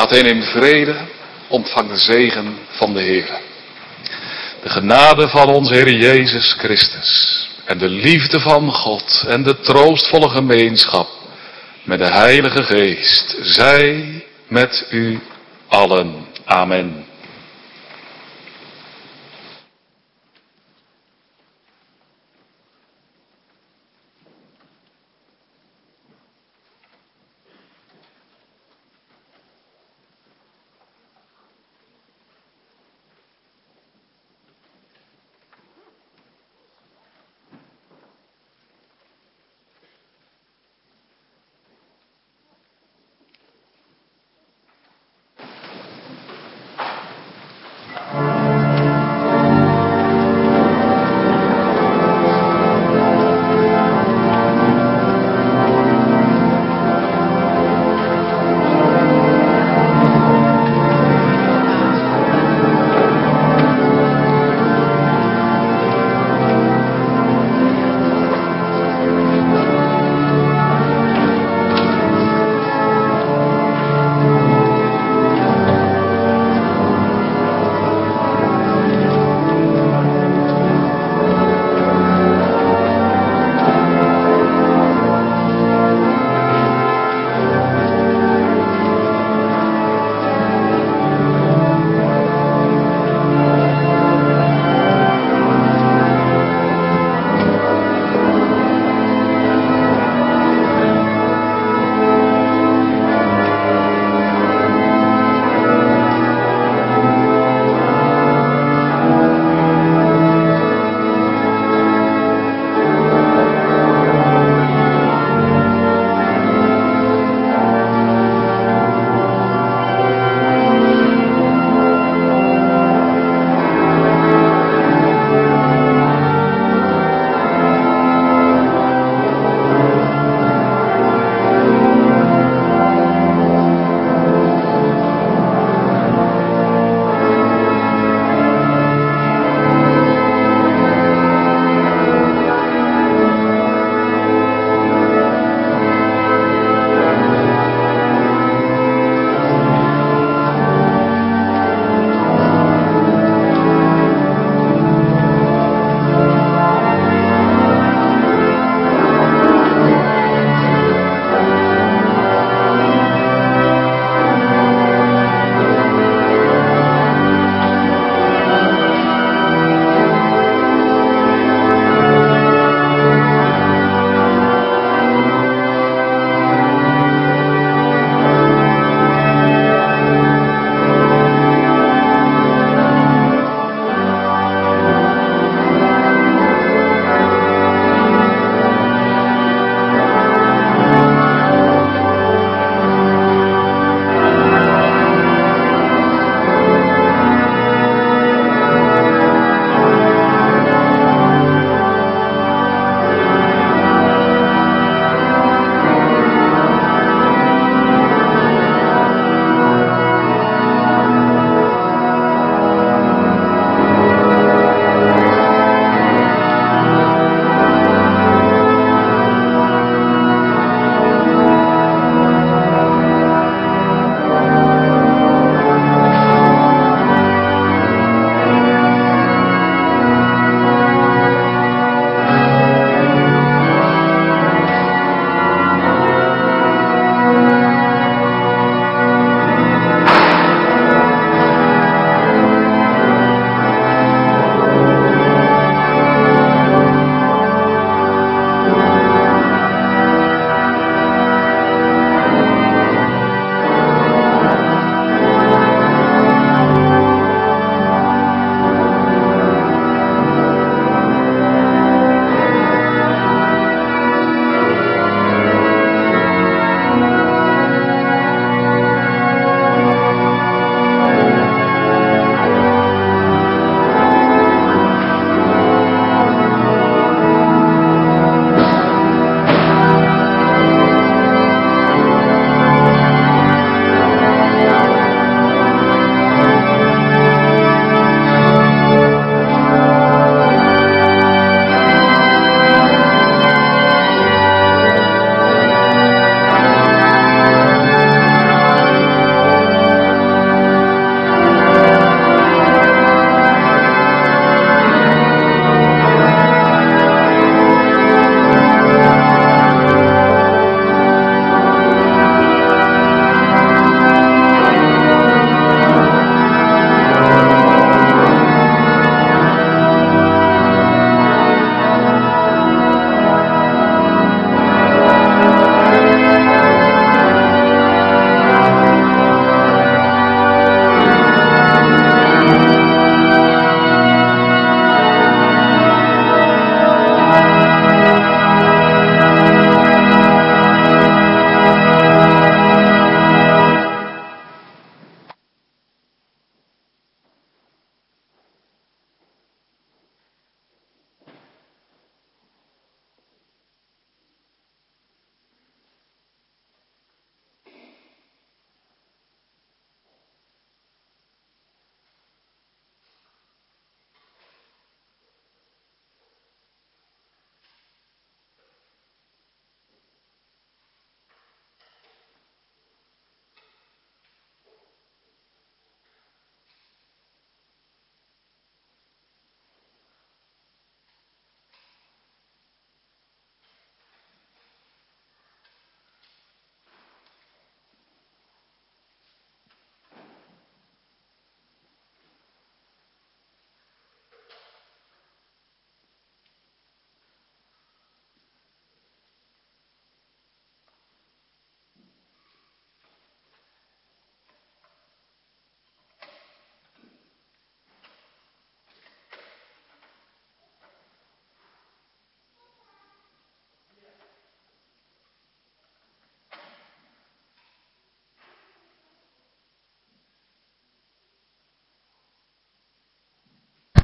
Gaat heen in vrede, ontvang de zegen van de Heer. De genade van onze Heer Jezus Christus en de liefde van God en de troostvolle gemeenschap met de Heilige Geest, zij met u allen. Amen.